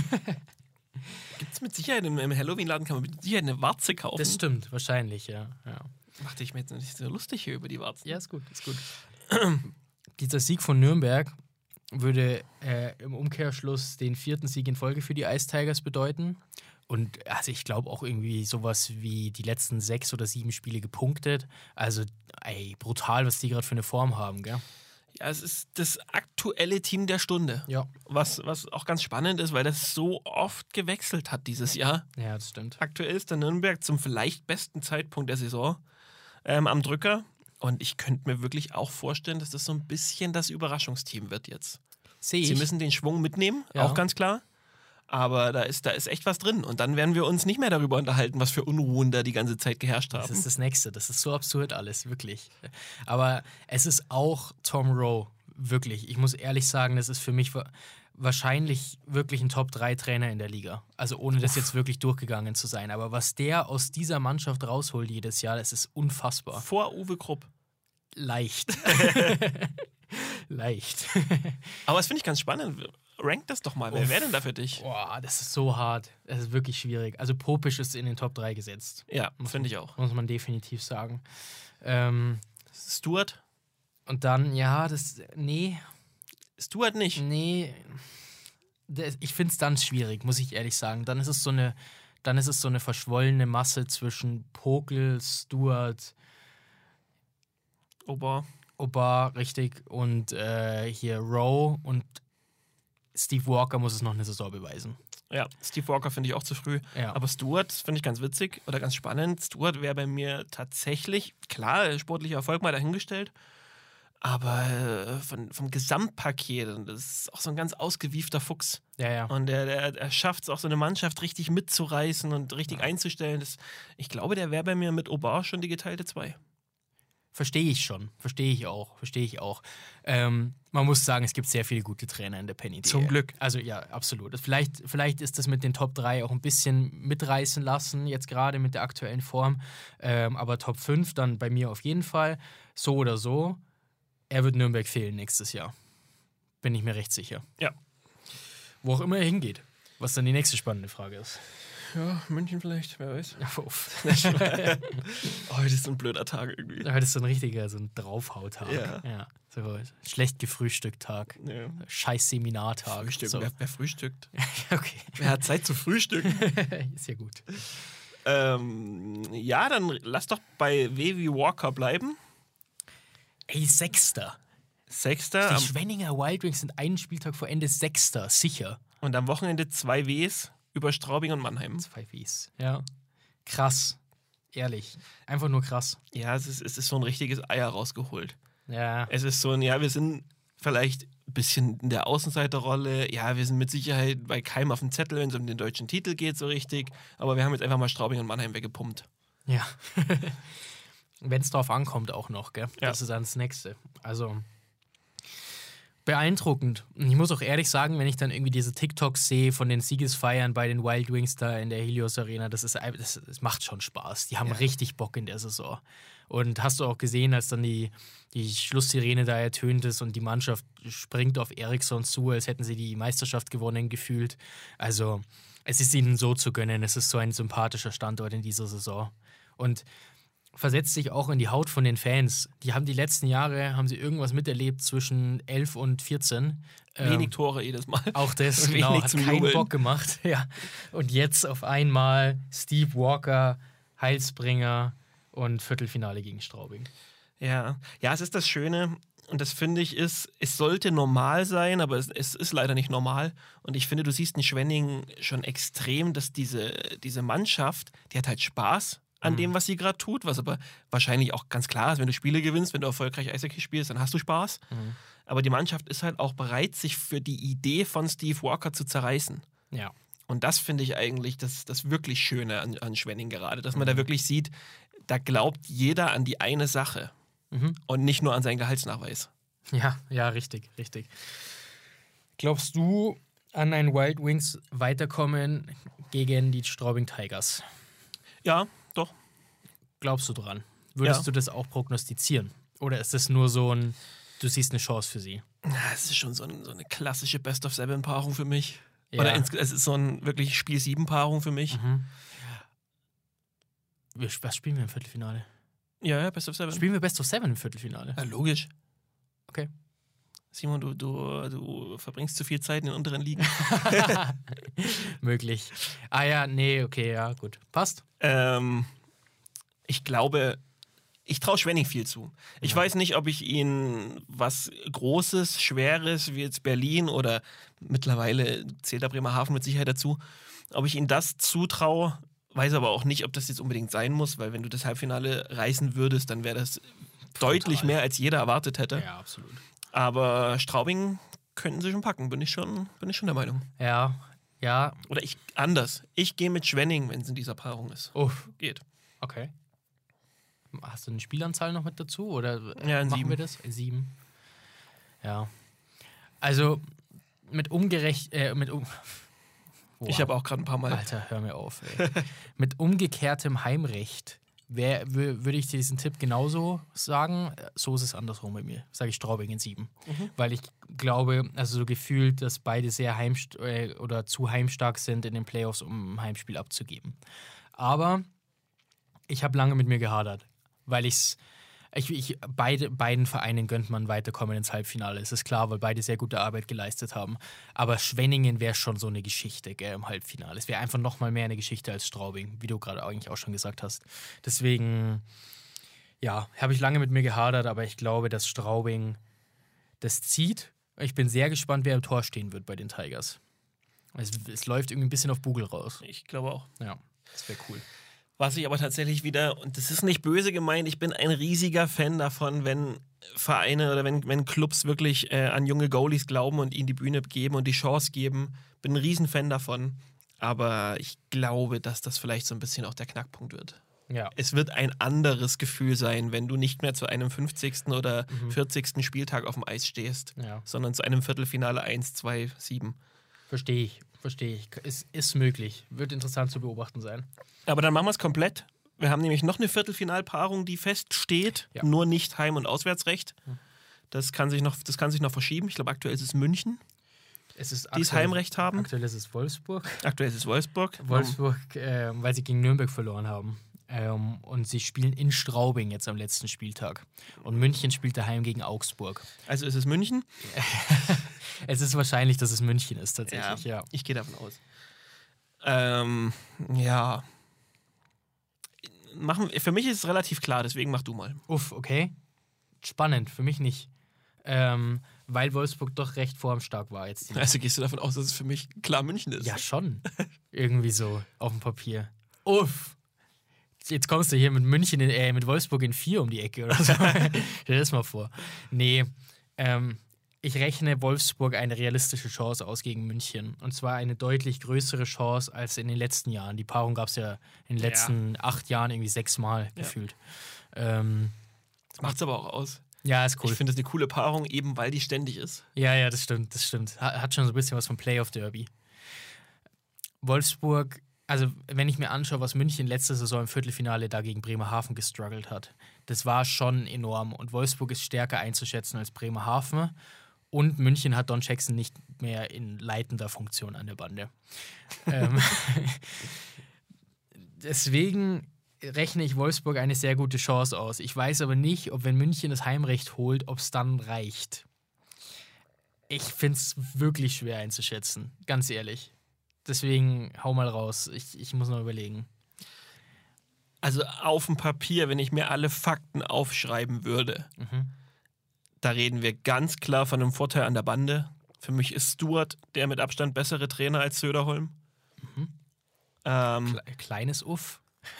Gibt es mit Sicherheit im Halloween-Laden, kann man mit Sicherheit eine Warze kaufen? Das stimmt, wahrscheinlich, ja. Machte ich mir jetzt nicht so lustig hier über die Warzen. Ja, ist gut. Dieser Sieg von Nürnberg würde im Umkehrschluss den 4. Sieg in Folge für die Ice Tigers bedeuten. Und also ich glaube auch irgendwie sowas wie die letzten 6 oder 7 Spiele gepunktet. Also brutal, was die gerade für eine Form haben, gell? Ja, es ist das aktuelle Team der Stunde. Ja. Was auch ganz spannend ist, weil das so oft gewechselt hat dieses Jahr. Ja, das stimmt. Aktuell ist der Nürnberg zum vielleicht besten Zeitpunkt der Saison am Drücker. Und ich könnte mir wirklich auch vorstellen, dass das so ein bisschen das Überraschungsteam wird jetzt. Sie müssen den Schwung mitnehmen, auch ganz klar. Aber da ist echt was drin. Und dann werden wir uns nicht mehr darüber unterhalten, was für Unruhen da die ganze Zeit geherrscht haben. Das ist das Nächste. Das ist so absurd alles, wirklich. Aber es ist auch Tom Rowe, wirklich. Ich muss ehrlich sagen, das ist für mich wahrscheinlich wirklich ein Top-3-Trainer in der Liga. Also ohne das jetzt wirklich durchgegangen zu sein. Aber was der aus dieser Mannschaft rausholt jedes Jahr, das ist unfassbar. Vor Uwe Krupp. Leicht. Leicht. Aber das finde ich ganz spannend. Rank das doch mal. Wer wäre denn da für dich? Boah, das ist so hart. Das ist wirklich schwierig. Also Popisch ist in den Top 3 gesetzt. Ja, finde ich auch. Muss man definitiv sagen. Stuart? Und dann, nee. Stuart nicht? Nee. Ich finde es dann schwierig, muss ich ehrlich sagen. Dann ist es so eine verschwollene Masse zwischen Pokel, Stuart, Obar, richtig, und hier Rowe und Steve Walker muss es noch eine Saison beweisen. Ja, Steve Walker finde ich auch zu früh. Ja. Aber Stuart finde ich ganz witzig oder ganz spannend. Stuart wäre bei mir tatsächlich, klar, sportlicher Erfolg mal dahingestellt, aber vom Gesamtpaket, das ist auch so ein ganz ausgewiefter Fuchs. Ja. Und er schafft es auch, so eine Mannschaft richtig mitzureißen und richtig einzustellen. Ich glaube, der wäre bei mir mit Obar schon die geteilte 2. Verstehe ich auch. Man muss sagen, es gibt sehr viele gute Trainer in der Penny DL. Zum Glück. Also ja, absolut. Vielleicht ist das mit den Top 3 auch ein bisschen mitreißen lassen, jetzt gerade mit der aktuellen Form. Aber Top 5 dann bei mir auf jeden Fall. So oder so, er wird Nürnberg fehlen nächstes Jahr. Bin ich mir recht sicher. Ja. Wo auch immer er hingeht. Was dann die nächste spannende Frage ist. Ja, München vielleicht, wer weiß. Heute ist so ein blöder Tag irgendwie. Heute ist so ein Draufhautag. Ja. So schlecht gefrühstückt Tag. Ja. Scheiß Seminartag. So. Wer frühstückt? Okay. Wer hat Zeit zu frühstücken? Ist ja gut. Ja, dann lass doch bei W wie Walker bleiben. Ey, 6. Sechster. Die Schwenninger Wild Wings sind einen Spieltag vor Ende Sechster, sicher. Und am Wochenende 2 Ws über Straubing und Mannheim. 2 Ws, ja. Krass. Ehrlich. Einfach nur krass. Ja, es ist so ein richtiges Eier rausgeholt. Ja. Es ist so ein, ja, wir sind vielleicht ein bisschen in der Außenseiterrolle. Ja, wir sind mit Sicherheit bei keinem auf dem Zettel, wenn es um den deutschen Titel geht, so richtig. Aber wir haben jetzt einfach mal Straubing und Mannheim weggepumpt. Ja. Wenn es drauf ankommt auch noch, gell? Ja. Das ist dann das Nächste. Also beeindruckend. Und ich muss auch ehrlich sagen, wenn ich dann irgendwie diese TikToks sehe von den Siegesfeiern bei den Wild Wings da in der Helios Arena, das macht schon Spaß. Die haben richtig Bock in der Saison. Und hast du auch gesehen, als dann die Schlusssirene da ertönt ist und die Mannschaft springt auf Eriksson zu, als hätten sie die Meisterschaft gewonnen gefühlt. Also es ist ihnen so zu gönnen. Es ist so ein sympathischer Standort in dieser Saison. Und versetzt sich auch in die Haut von den Fans. Die haben die letzten Jahre, haben sie irgendwas miterlebt zwischen 11 und 14. Wenig Tore jedes Mal. Auch das, Wenig genau, hat zum keinen Jubeln. Bock gemacht. Ja. Und jetzt auf einmal Steve Walker, Heilsbringer und Viertelfinale gegen Straubing. Ja, es ist das Schöne. Und das finde ich es sollte normal sein, aber es ist leider nicht normal. Und ich finde, du siehst in Schwenning schon extrem, dass diese Mannschaft, die hat halt Spaß an dem, was sie gerade tut, was aber wahrscheinlich auch ganz klar ist, wenn du Spiele gewinnst, wenn du erfolgreich Eishockey spielst, dann hast du Spaß. Aber die Mannschaft ist halt auch bereit, sich für die Idee von Steve Walker zu zerreißen. Ja. Und das finde ich eigentlich das wirklich Schöne an Schwenning gerade, dass man da wirklich sieht, da glaubt jeder an die eine Sache und nicht nur an seinen Gehaltsnachweis. Ja, richtig. Glaubst du an ein Wild Wings Weiterkommen gegen die Straubing Tigers? Ja, doch. Glaubst du dran? Würdest du das auch prognostizieren? Oder ist das nur so du siehst eine Chance für sie? Es ist schon so eine klassische Best-of-7-Paarung für mich. Ja. Oder es ist so ein wirklich Spiel-7-Paarung für mich. Was spielen wir im Viertelfinale? Ja, Best-of-7. Spielen wir Best of 7 im Viertelfinale? Ja, logisch. Okay. Simon, du verbringst zu viel Zeit in den unteren Ligen. Möglich. Ja, nee, okay, ja, gut. Passt. Ich glaube, ich traue Schwenning viel zu. Ich weiß nicht, ob ich ihnen was Großes, Schweres, wie jetzt Berlin oder mittlerweile zählt da Bremerhaven mit Sicherheit dazu, ob ich ihnen das zutraue, weiß aber auch nicht, ob das jetzt unbedingt sein muss, weil wenn du das Halbfinale reißen würdest, dann wäre das deutlich mehr, als jeder erwartet hätte. Ja, absolut. Aber Straubing könnten sie schon packen, bin ich schon der Meinung. Ja. Oder ich gehe mit Schwenning, wenn es in dieser Paarung ist. Geht. Okay. Hast du eine Spielanzahl noch mit dazu? Oder Ja, in machen 7. wir das? In 7. Ja. Also mit Ich habe auch gerade ein paar Mal. Alter, hör mir auf. Ey. Mit umgekehrtem Heimrecht würde ich diesen Tipp genauso sagen. So ist es andersrum bei mir. Sage ich Straubing in 7. Weil ich glaube, also so gefühlt, dass beide sehr oder zu heimstark sind in den Playoffs, um ein Heimspiel abzugeben. Aber ich habe lange mit mir gehadert, weil beiden Vereinen gönnt man weiterkommen ins Halbfinale. Es ist klar, weil beide sehr gute Arbeit geleistet haben. Aber Schwenningen wäre schon so eine Geschichte, gell, im Halbfinale. Es wäre einfach noch mal mehr eine Geschichte als Straubing, wie du gerade eigentlich auch schon gesagt hast. Deswegen, ja, habe ich lange mit mir gehadert, aber ich glaube, dass Straubing das zieht. Ich bin sehr gespannt, wer im Tor stehen wird bei den Tigers. Es läuft irgendwie ein bisschen auf Bugel raus. Ich glaube auch. Ja, das wäre cool. Was ich aber tatsächlich wieder, und das ist nicht böse gemeint, ich bin ein riesiger Fan davon, wenn Vereine oder wenn Clubs wirklich an junge Goalies glauben und ihnen die Bühne geben und die Chance geben. Bin ein Riesenfan davon. Aber ich glaube, dass das vielleicht so ein bisschen auch der Knackpunkt wird. Ja. Es wird ein anderes Gefühl sein, wenn du nicht mehr zu einem 50. oder 40. Spieltag auf dem Eis stehst, sondern zu einem Viertelfinale 1, 2, 7. Verstehe ich. Es ist möglich. Wird interessant zu beobachten sein. Aber dann machen wir es komplett. Wir haben nämlich noch eine Viertelfinalpaarung, die feststeht, nur nicht Heim- und Auswärtsrecht. Das kann sich noch verschieben. Ich glaube, aktuell ist es München, die das Heimrecht haben. Aktuell ist es Wolfsburg. Wolfsburg, weil sie gegen Nürnberg verloren haben. Und sie spielen in Straubing jetzt am letzten Spieltag. Und München spielt daheim gegen Augsburg. Also ist es München? Es ist wahrscheinlich, dass es München ist, tatsächlich. Ja. Ich gehe davon aus. Ja. Für mich ist es relativ klar, deswegen mach du mal. Okay. Spannend, für mich nicht. weil Wolfsburg doch recht formstark war jetzt. Also gehst du davon aus, dass es für mich klar München ist? Ja, schon. Irgendwie so auf dem Papier. Uff. Jetzt kommst du hier mit mit Wolfsburg in 4 um die Ecke oder so. Stell dir das mal vor. Nee, ich rechne Wolfsburg eine realistische Chance aus gegen München. Und zwar eine deutlich größere Chance als in den letzten Jahren. Die Paarung gab es ja in den letzten 8 Jahren irgendwie 6 Mal gefühlt. Das macht's aber auch aus. Ja, ist cool. Ich finde das eine coole Paarung, eben weil die ständig ist. Ja, das stimmt. Hat schon so ein bisschen was vom Playoff-Derby. Wolfsburg, also wenn ich mir anschaue, was München letzte Saison im Viertelfinale da gegen Bremerhaven gestruggelt hat, das war schon enorm. Und Wolfsburg ist stärker einzuschätzen als Bremerhaven. Und München hat Don Jackson nicht mehr in leitender Funktion an der Bande. Deswegen rechne ich Wolfsburg eine sehr gute Chance aus. Ich weiß aber nicht, ob wenn München das Heimrecht holt, ob es dann reicht. Ich finde es wirklich schwer einzuschätzen, ganz ehrlich. Deswegen hau mal raus. Ich muss noch überlegen. Also auf dem Papier, wenn ich mir alle Fakten aufschreiben würde, da reden wir ganz klar von einem Vorteil an der Bande. Für mich ist Stuart der mit Abstand bessere Trainer als Söderholm. Kleines Uff.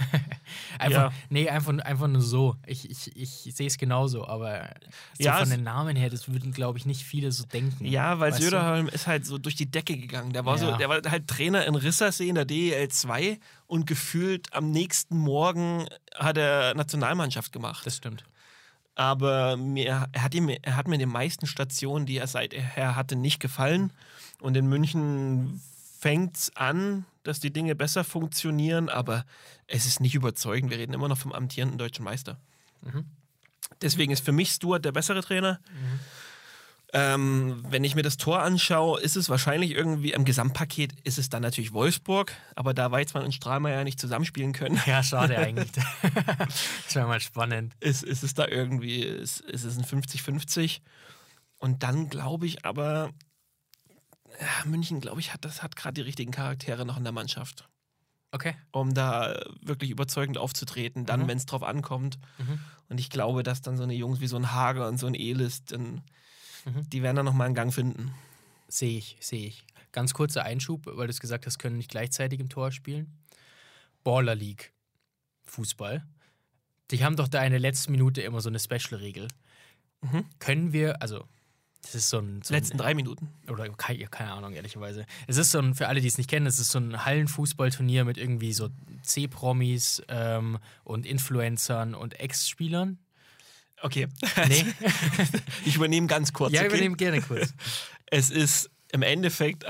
Einfach nur so. Ich sehe es genauso, aber so von den Namen her, das würden, glaube ich, nicht viele so denken. Ja, weil Söderholm ist halt so durch die Decke gegangen. Der war halt Trainer in Rissersee in der DEL 2 und gefühlt am nächsten Morgen hat er Nationalmannschaft gemacht. Das stimmt. Aber er hat mir in den meisten Stationen, die er seither hatte, nicht gefallen. Und in München fängt es an, dass die Dinge besser funktionieren, aber es ist nicht überzeugend. Wir reden immer noch vom amtierenden deutschen Meister. Deswegen ist für mich Stuart der bessere Trainer. Wenn ich mir das Tor anschaue, ist es wahrscheinlich irgendwie im Gesamtpaket ist es dann natürlich Wolfsburg, aber da Weizmann und Strahlmeier nicht zusammenspielen können. Ja, schade eigentlich. Das wäre mal spannend. Ist es da irgendwie, ist es ein 50-50? Und dann glaube ich aber, München, glaube ich, hat gerade die richtigen Charaktere noch in der Mannschaft. Okay. Um da wirklich überzeugend aufzutreten, dann, wenn es drauf ankommt. Und ich glaube, dass dann so eine Jungs wie so ein Hager und so ein Elis, die werden dann nochmal einen Gang finden. Sehe ich. Ganz kurzer Einschub, weil du es gesagt hast, können nicht gleichzeitig im Tor spielen. Baller League. Fußball. Die haben doch da in der letzten Minute immer so eine Special-Regel. Können wir, also das ist so ein letzten 3 Minuten. Oder keine Ahnung, ehrlicherweise. Es ist so ein, für alle, die es nicht kennen, es ist so ein Hallenfußballturnier mit irgendwie so C-Promis und Influencern und Ex-Spielern. Okay. Nee. Ich übernehme ganz kurz. Ja, okay? übernehme gerne kurz. Es ist im Endeffekt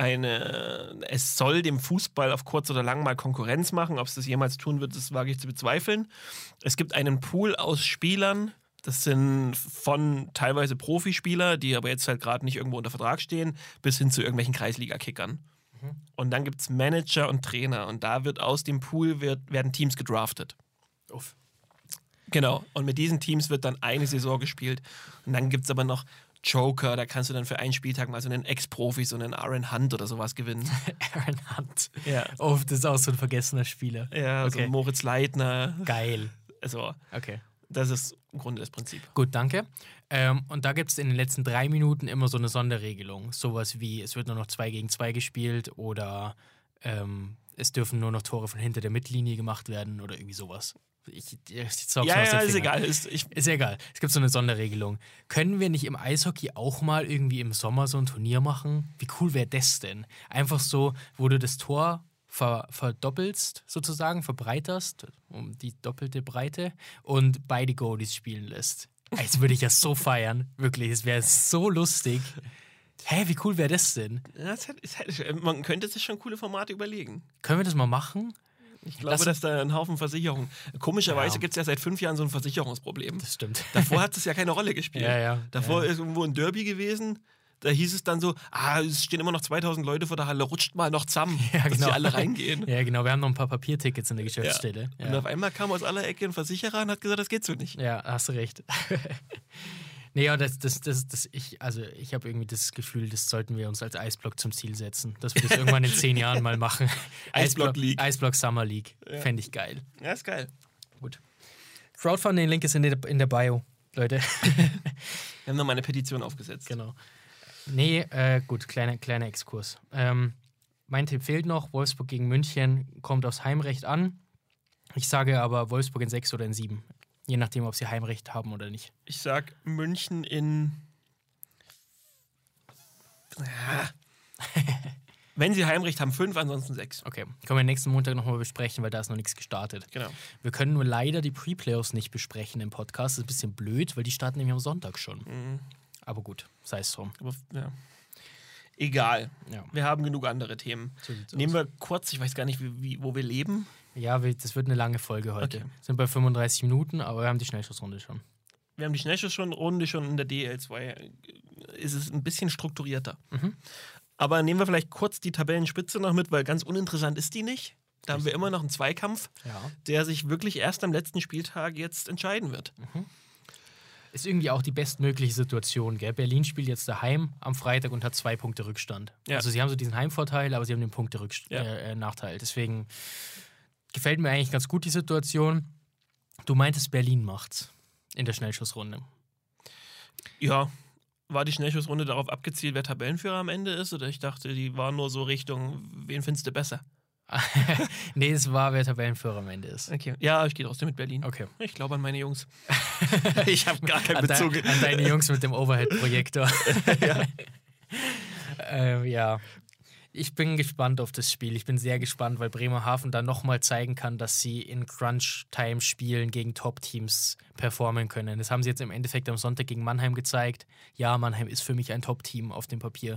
es soll dem Fußball auf kurz oder lang mal Konkurrenz machen. Ob es das jemals tun wird, das wage ich zu bezweifeln. Es gibt einen Pool aus Spielern. Das sind von teilweise Profispieler, die aber jetzt halt gerade nicht irgendwo unter Vertrag stehen, bis hin zu irgendwelchen Kreisliga-Kickern. Und dann gibt es Manager und Trainer. Und da wird aus dem Pool werden Teams gedraftet. Uff. Genau. Und mit diesen Teams wird dann eine Saison gespielt. Und dann gibt es aber noch Joker. Da kannst du dann für einen Spieltag mal so einen Ex-Profi, so einen Aaron Hunt oder sowas gewinnen. Aaron Hunt. Ja. Oh, das ist auch so ein vergessener Spieler. Ja, okay. So Moritz Leitner. Geil. Also, okay. Das ist im Grunde das Prinzip. Gut, danke. Und da gibt es in den letzten 3 Minuten immer so eine Sonderregelung. Sowas wie, es wird nur noch 2 gegen 2 gespielt oder es dürfen nur noch Tore von hinter der Mittellinie gemacht werden oder irgendwie sowas. Ich ist egal. Ist egal. Es gibt so eine Sonderregelung. Können wir nicht im Eishockey auch mal irgendwie im Sommer so ein Turnier machen? Wie cool wäre das denn? Einfach so, wo du das Tor verdoppelst, sozusagen, verbreiterst um die doppelte Breite und beide Goalies spielen lässt. Das würde ich ja so feiern. Wirklich, es wäre so lustig. Hä, wie cool wäre das denn? Ja, man könnte sich schon coole Formate überlegen. Können wir das mal machen? Ich glaube, dass da ein Haufen Versicherungen. Komischerweise gibt es ja seit 5 Jahren so ein Versicherungsproblem. Das stimmt. Davor hat es ja keine Rolle gespielt. Ja. Davor ist irgendwo ein Derby gewesen. Da hieß es dann so, es stehen immer noch 2000 Leute vor der Halle, rutscht mal noch zusammen, dass die alle reingehen. Ja, genau, wir haben noch ein paar Papiertickets in der Geschäftsstelle. Ja. Und auf einmal kam aus aller Ecke ein Versicherer und hat gesagt, das geht so nicht. Ja, hast du recht. Nee, aber ich habe irgendwie das Gefühl, das sollten wir uns als Eisblock zum Ziel setzen, dass wir das irgendwann in 10 Jahren mal machen. Eisblock League. Eisblock Summer League. Ja. Fände ich geil. Ja, ist geil. Gut. Crowdfunding-Link ist in der Bio, Leute. Wir haben nochmal eine Petition aufgesetzt. Genau. Nee, gut, kleiner Exkurs. Mein Tipp fehlt noch. Wolfsburg gegen München kommt aufs Heimrecht an. Ich sage aber Wolfsburg in 6 oder in 7. Je nachdem, ob sie Heimrecht haben oder nicht. Ich sag München in... Ja. Wenn sie Heimrecht haben, 5, ansonsten 6. Okay, können wir nächsten Montag nochmal besprechen, weil da ist noch nichts gestartet. Genau. Wir können nur leider die Pre-Playoffs nicht besprechen im Podcast. Das ist ein bisschen blöd, weil die starten nämlich am Sonntag schon. Aber gut, sei es drum. Aber, ja. Egal. Ja. Wir haben genug andere Themen. So sieht's Nehmen aus. wir kurz, ich weiß gar nicht, wo wir leben. Ja, das wird eine lange Folge heute. Okay. Sind bei 35 Minuten, aber wir haben die Schnellschussrunde schon. Wir haben die Schnellschussrunde schon in der DL2. Ist es ein bisschen strukturierter. Aber nehmen wir vielleicht kurz die Tabellenspitze noch mit, weil ganz uninteressant ist die nicht. Da haben wir immer noch einen Zweikampf, der sich wirklich erst am letzten Spieltag jetzt entscheiden wird. Ist irgendwie auch die bestmögliche Situation, gell? Berlin spielt jetzt daheim am Freitag und hat 2 Punkte Rückstand. Ja. Also sie haben so diesen Heimvorteil, aber sie haben den Punkte-Nachteil. Deswegen gefällt mir eigentlich ganz gut die Situation. Du meintest, Berlin macht's in der Schnellschussrunde. Ja, war die Schnellschussrunde darauf abgezielt, wer Tabellenführer am Ende ist? Oder ich dachte, die war nur so Richtung, wen findest du besser? Nee, es war, wer Tabellenführer am Ende ist. Okay. Ja, ich gehe trotzdem mit Berlin. Okay. Ich glaube an meine Jungs. Ich habe gar keinen Bezug. An deine Jungs mit dem Overhead-Projektor. Ja. Ich bin gespannt auf das Spiel. Ich bin sehr gespannt, weil Bremerhaven dann nochmal zeigen kann, dass sie in Crunch-Time-Spielen gegen Top-Teams performen können. Das haben sie jetzt im Endeffekt am Sonntag gegen Mannheim gezeigt. Ja, Mannheim ist für mich ein Top-Team auf dem Papier.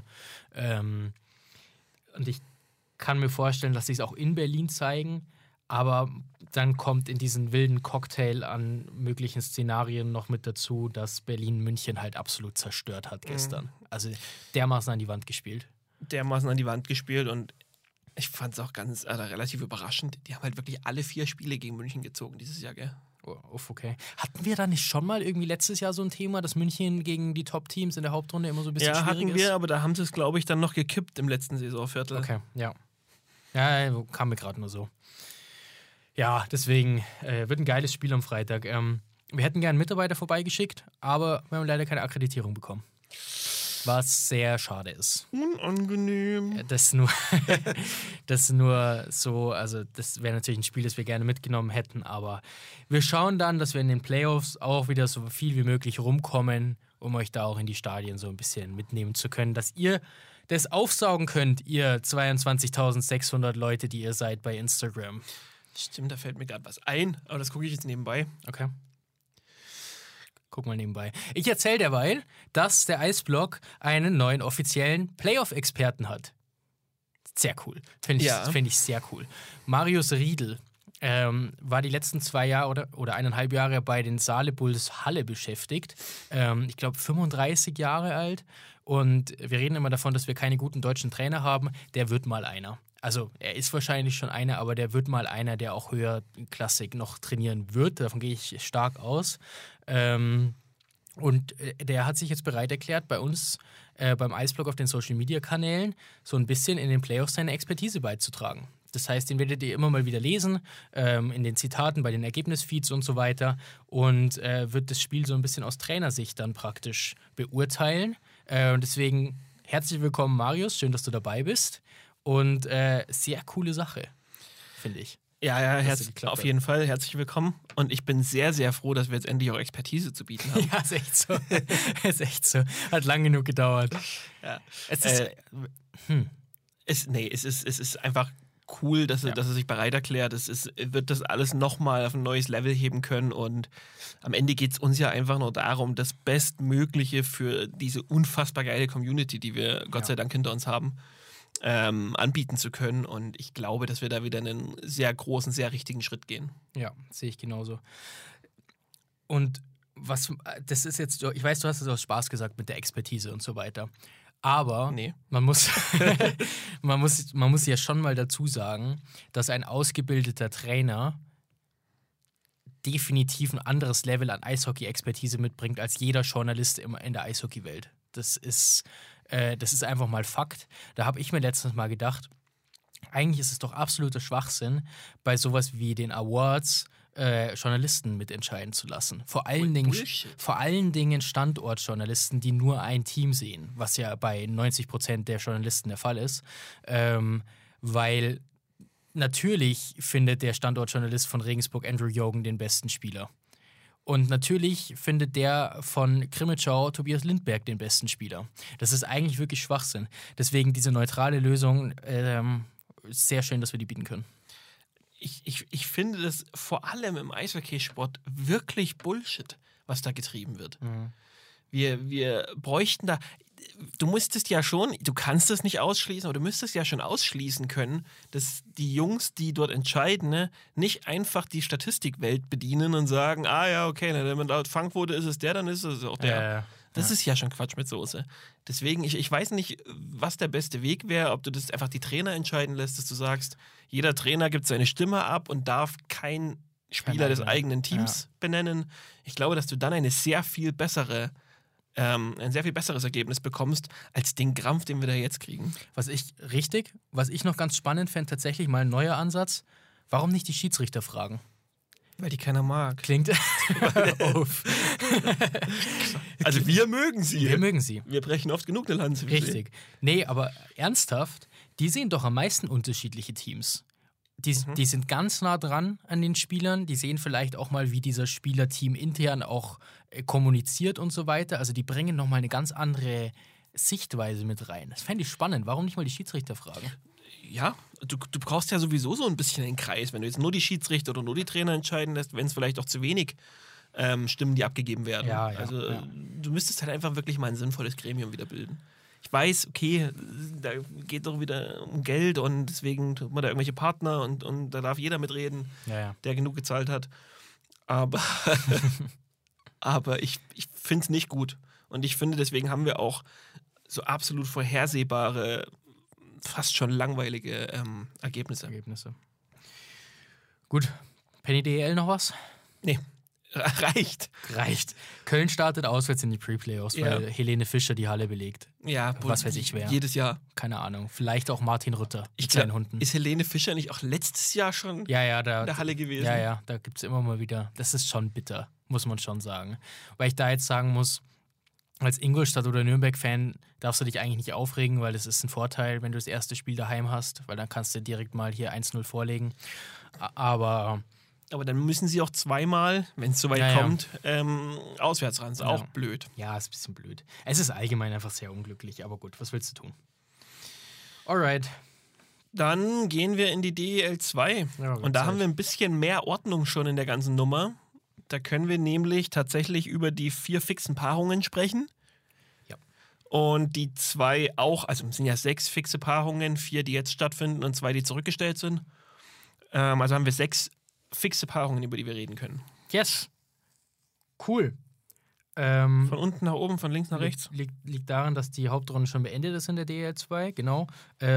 Und ich kann mir vorstellen, dass sie es auch in Berlin zeigen, aber dann kommt in diesen wilden Cocktail an möglichen Szenarien noch mit dazu, dass Berlin München halt absolut zerstört hat gestern. Also dermaßen an die Wand gespielt. Dermaßen an die Wand gespielt und ich fand es auch relativ überraschend. Die haben halt wirklich alle 4 Spiele gegen München gezogen dieses Jahr, gell? Oh, okay. Hatten wir da nicht schon mal irgendwie letztes Jahr so ein Thema, dass München gegen die Top-Teams in der Hauptrunde immer so ein bisschen schwierig ist? Ja, hatten wir, aber da haben sie es, glaube ich, dann noch gekippt im letzten Saisonviertel. Okay, ja. Ja, kam mir gerade nur so. Ja, deswegen wird ein geiles Spiel am Freitag. Wir hätten gerne einen Mitarbeiter vorbeigeschickt, aber wir haben leider keine Akkreditierung bekommen. Was sehr schade ist. Unangenehm. Das nur so, also das wäre natürlich ein Spiel, das wir gerne mitgenommen hätten, aber wir schauen dann, dass wir in den Playoffs auch wieder so viel wie möglich rumkommen, um euch da auch in die Stadien so ein bisschen mitnehmen zu können, dass ihr das aufsaugen könnt, ihr 22.600 Leute, die ihr seid bei Instagram. Stimmt, da fällt mir gerade was ein, aber das gucke ich jetzt nebenbei. Okay. Guck mal nebenbei. Ich erzähle derweil, dass der Eisblock einen neuen offiziellen Playoff-Experten hat. Sehr cool. Finde ich sehr cool. Marius Riedl war die letzten 2 Jahre oder 1,5 Jahre bei den Saale Bulls Halle beschäftigt. Ich glaube 35 Jahre alt. Und wir reden immer davon, dass wir keine guten deutschen Trainer haben. Der wird mal einer. Also er ist wahrscheinlich schon einer, aber der wird mal einer, der auch höherklassig noch trainieren wird. Davon gehe ich stark aus. Und der hat sich jetzt bereit erklärt, bei uns beim Eisblock auf den Social-Media-Kanälen so ein bisschen in den Playoffs seine Expertise beizutragen. Das heißt, den werdet ihr immer mal wieder lesen, in den Zitaten, bei den Ergebnisfeeds und so weiter und wird das Spiel so ein bisschen aus Trainersicht dann praktisch beurteilen. Und deswegen herzlich willkommen, Marius. Schön, dass du dabei bist. Und sehr coole Sache, finde ich. Ja, auf jeden Fall. Herzlich willkommen. Und ich bin sehr, sehr froh, dass wir jetzt endlich auch Expertise zu bieten haben. Ja, ist echt so. Ist echt so. Hat lang genug gedauert. Ja. Es ist, es ist einfach cool, dass er sich bereit erklärt. Wird das alles nochmal auf ein neues Level heben können. Und am Ende geht es uns ja einfach nur darum, das Bestmögliche für diese unfassbar geile Community, die wir Gott sei Dank hinter uns haben, anbieten zu können. Und ich glaube, dass wir da wieder einen sehr großen, sehr richtigen Schritt gehen. Ja, sehe ich genauso. Und das ist jetzt, ich weiß, du hast es aus Spaß gesagt mit der Expertise und so weiter. Aber man muss ja schon mal dazu sagen, dass ein ausgebildeter Trainer definitiv ein anderes Level an Eishockey-Expertise mitbringt als jeder Journalist in der Eishockey-Welt. Das ist einfach mal Fakt. Da habe ich mir letztens mal gedacht, eigentlich ist es doch absoluter Schwachsinn, bei sowas wie den Awards Journalisten mitentscheiden zu lassen. Vor allen Dingen Standortjournalisten, die nur ein Team sehen, was ja bei 90% der Journalisten der Fall ist. Weil natürlich findet der Standortjournalist von Regensburg Andrew Jogen den besten Spieler. Und natürlich findet der von Krimitschau Tobias Lindberg den besten Spieler. Das ist eigentlich wirklich Schwachsinn. Deswegen diese neutrale Lösung, sehr schön, dass wir die bieten können. Ich finde das vor allem im Eishockeysport wirklich Bullshit, was da getrieben wird. Mhm. Wir bräuchten da... Du kannst das nicht ausschließen, aber du müsstest ja schon ausschließen können, dass die Jungs, die dort entscheiden, ne, nicht einfach die Statistikwelt bedienen und sagen, okay, wenn laut Fangquote ist es der, dann ist es auch der. Das ist ja schon Quatsch mit Soße. Deswegen, ich weiß nicht, was der beste Weg wäre, ob du das einfach die Trainer entscheiden lässt, dass du sagst, jeder Trainer gibt seine Stimme ab und darf kein Spieler des eigenen Teams benennen. Ich glaube, dass du dann ein sehr viel besseres Ergebnis bekommst, als den Krampf, den wir da jetzt kriegen. Was ich noch ganz spannend fände, tatsächlich mal ein neuer Ansatz, warum nicht die Schiedsrichter fragen? Weil die keiner mag. Klingt auf. Also wir mögen sie. Wir mögen sie. Wir brechen oft genug eine Lanze. Richtig. Nee, aber ernsthaft, die sehen doch am meisten unterschiedliche Teams. Die sind ganz nah dran an den Spielern. Die sehen vielleicht auch mal, wie dieser Spielerteam intern auch kommuniziert und so weiter. Also die bringen nochmal eine ganz andere Sichtweise mit rein. Das fände ich spannend. Warum nicht mal die Schiedsrichter fragen? Ja, du brauchst ja sowieso so ein bisschen den Kreis. Wenn du jetzt nur die Schiedsrichter oder nur die Trainer entscheiden lässt, wenn es vielleicht auch zu wenig Stimmen, die abgegeben werden. Du müsstest halt einfach wirklich mal ein sinnvolles Gremium wieder bilden. Ich weiß, okay, da geht doch wieder um Geld und deswegen tut man da irgendwelche Partner und da darf jeder mitreden, der genug gezahlt hat. Aber ich finde es nicht gut. Und ich finde, deswegen haben wir auch so absolut vorhersehbare, fast schon langweilige Ergebnisse. Gut. Penny DEL noch was? Nee. Reicht. Köln startet auswärts in die Pre-Playoffs, weil Helene Fischer die Halle belegt. Ja, was weiß ich wer. Jedes Jahr. Keine Ahnung. Vielleicht auch Martin Rütter mit seinen Hunden. Ist Helene Fischer nicht auch letztes Jahr schon in der Halle gewesen? Ja, da gibt es immer mal wieder. Das ist schon bitter, muss man schon sagen. Weil ich da jetzt sagen muss, als Ingolstadt- oder Nürnberg-Fan darfst du dich eigentlich nicht aufregen, weil es ist ein Vorteil, wenn du das erste Spiel daheim hast, weil dann kannst du direkt mal hier 1-0 vorlegen. Aber dann müssen sie auch zweimal, wenn es soweit kommt, auswärts ran. Ist auch blöd. Ja, ist ein bisschen blöd. Es ist allgemein einfach sehr unglücklich, aber gut, was willst du tun? Alright. Dann gehen wir in die DEL 2. Ja, und da haben wir ein bisschen mehr Ordnung schon in der ganzen Nummer. Da können wir nämlich tatsächlich über die 4 fixen Paarungen sprechen. Ja. Und die 2 auch, also es sind ja 6 fixe Paarungen, 4, die jetzt stattfinden und 2, die zurückgestellt sind. Also haben wir 6 fixe Paarungen, über die wir reden können. Yes. Cool. Von unten nach oben, von links nach rechts. Liegt daran, dass die Hauptrunde schon beendet ist in der DEL 2, genau.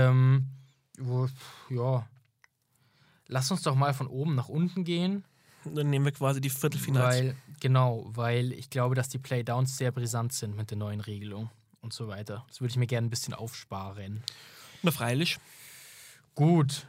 Lass uns doch mal von oben nach unten gehen. Dann nehmen wir quasi die Viertelfinals. Weil ich glaube, dass die Playdowns sehr brisant sind mit der neuen Regelung und so weiter. Das würde ich mir gerne ein bisschen aufsparen. Na freilich. Gut.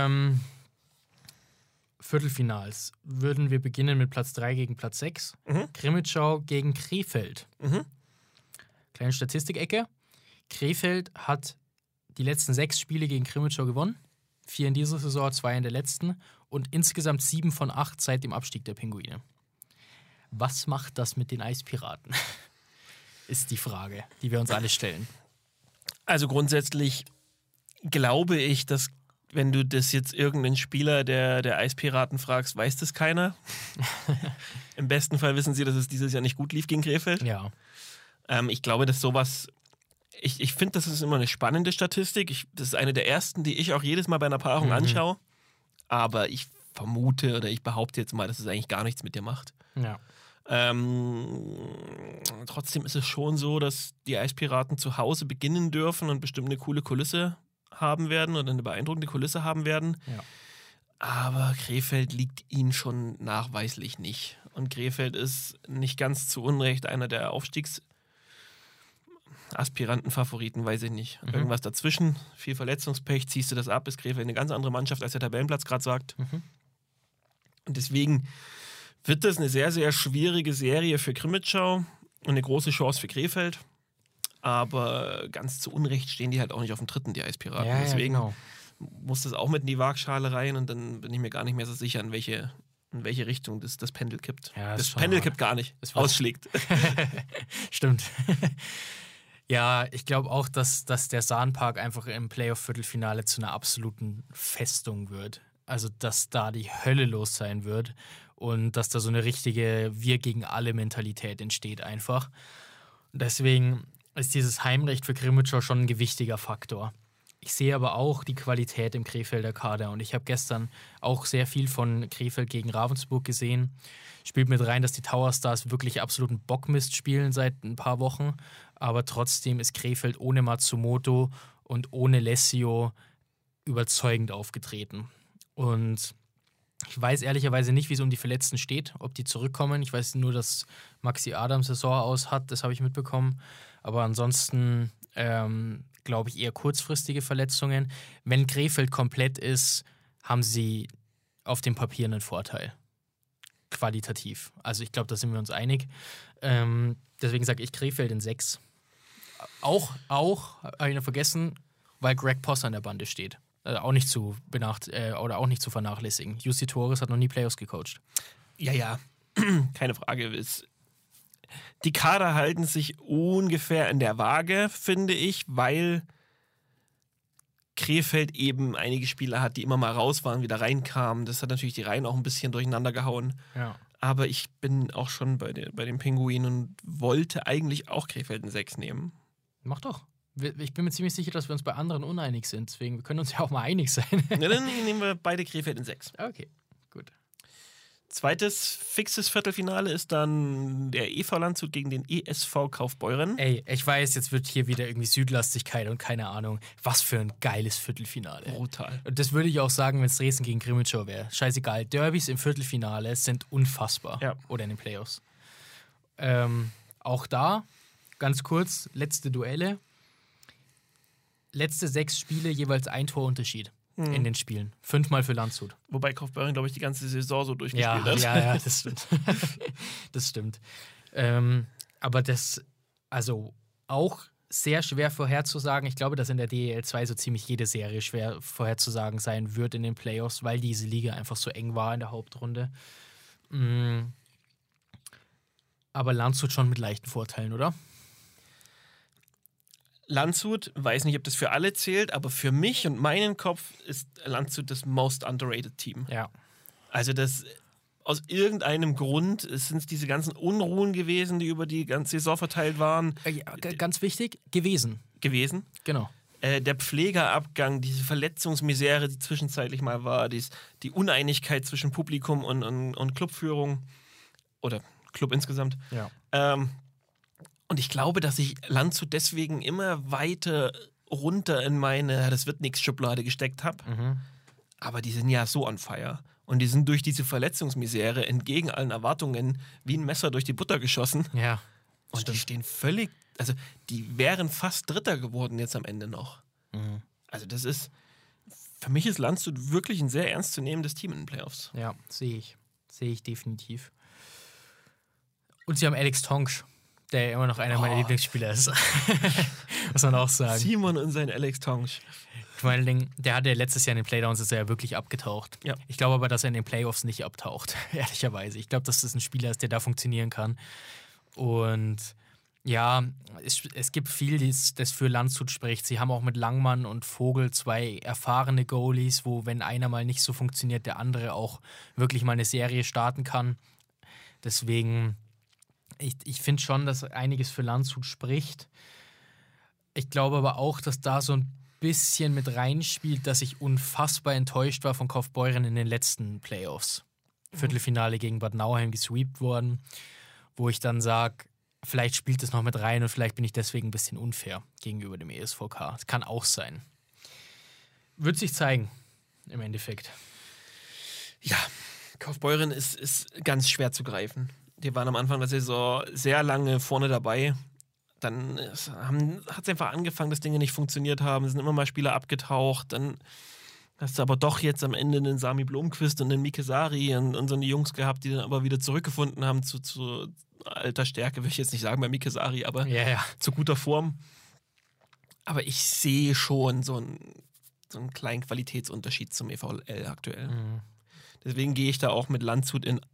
Viertelfinals würden wir beginnen mit Platz 3 gegen Platz 6. Krimitschau gegen Krefeld. Kleine Statistikecke. Krefeld hat die letzten 6 Spiele gegen Krimitschau gewonnen. 4 in dieser Saison, 2 in der letzten. Und insgesamt 7 von 8 seit dem Abstieg der Pinguine. Was macht das mit den Eispiraten? Ist die Frage, die wir uns alle stellen. Also grundsätzlich glaube ich, dass wenn du das jetzt irgendeinen Spieler der Eispiraten fragst, weiß das keiner. Im besten Fall wissen sie, dass es dieses Jahr nicht gut lief gegen Krefeld. Ja. Ich glaube, dass sowas... Ich finde, das ist immer eine spannende Statistik. Das ist eine der ersten, die ich auch jedes Mal bei einer Paarung anschaue. Aber ich vermute oder ich behaupte jetzt mal, dass es eigentlich gar nichts mit dir macht. Ja. Trotzdem ist es schon so, dass die Eispiraten zu Hause beginnen dürfen und bestimmt eine coole Kulisse haben werden oder eine beeindruckende Kulisse haben werden. Ja. Aber Krefeld liegt ihnen schon nachweislich nicht. Und Krefeld ist nicht ganz zu Unrecht einer der Aufstiegsaspiranten-Favoriten, weiß ich nicht. Irgendwas dazwischen, viel Verletzungspech, ziehst du das ab, ist Krefeld eine ganz andere Mannschaft, als der Tabellenplatz gerade sagt. Und deswegen wird das eine sehr, sehr schwierige Serie für Krimitschau und eine große Chance für Krefeld. Aber ganz zu Unrecht stehen die halt auch nicht auf dem dritten, die Eispiraten. Ja, deswegen genau. muss das auch mit in die Waagschale rein und dann bin ich mir gar nicht mehr so sicher, in welche Richtung das Pendel kippt. Ja, das schon Pendel hart. kippt gar nicht, Das war- ausschlägt. Stimmt. Ja, ich glaube auch, dass der Sahnpark einfach im Playoff-Viertelfinale zu einer absoluten Festung wird. Also, dass da die Hölle los sein wird und dass da so eine richtige Wir-gegen-alle-Mentalität entsteht einfach. Und deswegen ist dieses Heimrecht für Krimitschau schon ein gewichtiger Faktor. Ich sehe aber auch die Qualität im Krefelder Kader und ich habe gestern auch sehr viel von Krefeld gegen Ravensburg gesehen. Spielt mit rein, dass die Tower Stars wirklich absoluten Bockmist spielen seit ein paar Wochen, aber trotzdem ist Krefeld ohne Matsumoto und ohne Lessio überzeugend aufgetreten. Und ich weiß ehrlicherweise nicht, wie es um die Verletzten steht, ob die zurückkommen. Ich weiß nur, dass Maxi Adam Saison aus hat, das habe ich mitbekommen. Aber ansonsten glaube ich eher kurzfristige Verletzungen. Wenn Krefeld komplett ist, haben sie auf dem Papier einen Vorteil. Qualitativ. Also ich glaube, da sind wir uns einig. Deswegen sage ich Krefeld in 6. Auch habe ich noch vergessen, weil Greg Poss an der Bande steht. Auch nicht zu vernachlässigen. Jussi Torres hat noch nie Playoffs gecoacht. Ja, keine Frage. Die Kader halten sich ungefähr in der Waage, finde ich, weil Krefeld eben einige Spieler hat, die immer mal raus waren, wieder reinkamen. Das hat natürlich die Reihen auch ein bisschen durcheinander gehauen. Ja. Aber ich bin auch schon bei den Pinguinen und wollte eigentlich auch Krefeld in 6 nehmen. Mach doch. Ich bin mir ziemlich sicher, dass wir uns bei anderen uneinig sind. Deswegen, wir können uns ja auch mal einig sein. Ja, dann nehmen wir beide Krefeld in 6. Okay, gut. Zweites fixes Viertelfinale ist dann der EV Landshut gegen den ESV Kaufbeuren. Ey, ich weiß, jetzt wird hier wieder irgendwie Südlastigkeit und keine Ahnung. Was für ein geiles Viertelfinale. Brutal. Und das würde ich auch sagen, wenn es Dresden gegen Krimitschau wäre. Scheißegal. Derbys im Viertelfinale sind unfassbar. Ja. Oder in den Playoffs. Auch da, ganz kurz, letzte Duelle. Letzte 6 Spiele, jeweils ein Torunterschied in den Spielen. 5-mal für Landshut. Wobei Kaufbeuren, glaube ich, die ganze Saison so durchgespielt hat. Ja, das stimmt. Das stimmt. Aber das, also auch sehr schwer vorherzusagen. Ich glaube, dass in der DEL 2 so ziemlich jede Serie schwer vorherzusagen sein wird in den Playoffs, weil diese Liga einfach so eng war in der Hauptrunde. Aber Landshut schon mit leichten Vorteilen, oder? Landshut, weiß nicht, ob das für alle zählt, aber für mich und meinen Kopf ist Landshut das most underrated Team. Ja. Also das aus irgendeinem Grund sind es diese ganzen Unruhen gewesen, die über die ganze Saison verteilt waren. Ganz wichtig, gewesen. Genau. Der Pflegerabgang, diese Verletzungsmisere, die zwischenzeitlich mal war, die Uneinigkeit zwischen Publikum und Clubführung oder Club insgesamt. Ja. Und ich glaube, dass ich Landshut deswegen immer weiter runter in meine das wird nix Schublade gesteckt habe. Aber die sind ja so on fire. Und die sind durch diese Verletzungsmisere entgegen allen Erwartungen wie ein Messer durch die Butter geschossen. Ja. Und die stehen völlig, also die wären fast Dritter geworden jetzt am Ende noch. Also das ist, für mich ist Landshut wirklich ein sehr ernstzunehmendes Team in den Playoffs. Ja, sehe ich. Sehe ich definitiv. Und sie haben Alex Tonsch, der immer noch einer meiner Lieblingsspieler ist. Muss man auch sagen. Simon und sein Alex Tonsch. Vor allen Dingen, der hatte letztes Jahr in den Playdowns ist er ja wirklich abgetaucht. Ja. Ich glaube aber, dass er in den Playoffs nicht abtaucht, ehrlicherweise. Ich glaube, dass das ein Spieler ist, der da funktionieren kann. Und ja, es gibt viel, das für Landshut spricht. Sie haben auch mit Langmann und Vogel 2 erfahrene Goalies, wo, wenn einer mal nicht so funktioniert, der andere auch wirklich mal eine Serie starten kann. Deswegen, ich finde schon, dass einiges für Landshut spricht. Ich glaube aber auch, dass da so ein bisschen mit reinspielt, dass ich unfassbar enttäuscht war von Kaufbeuren in den letzten Playoffs. Viertelfinale gegen Bad Nauheim gesweept worden, wo ich dann sage, vielleicht spielt das noch mit rein und vielleicht bin ich deswegen ein bisschen unfair gegenüber dem ESVK. Das kann auch sein. Wird sich zeigen, im Endeffekt. Ja, Kaufbeuren ist ganz schwer zu greifen. Die waren am Anfang der Saison sehr lange vorne dabei. Dann hat es einfach angefangen, dass Dinge nicht funktioniert haben. Es sind immer mal Spieler abgetaucht. Dann Hast du aber doch jetzt am Ende einen Sami Blomqvist und einen Mike Sari und so eine Jungs gehabt, die dann aber wieder zurückgefunden haben zu alter Stärke, will ich jetzt nicht sagen bei Mike Sari, aber zu guter Form. Aber ich sehe schon so einen kleinen Qualitätsunterschied zum EVL aktuell. Deswegen gehe ich da auch mit Landshut in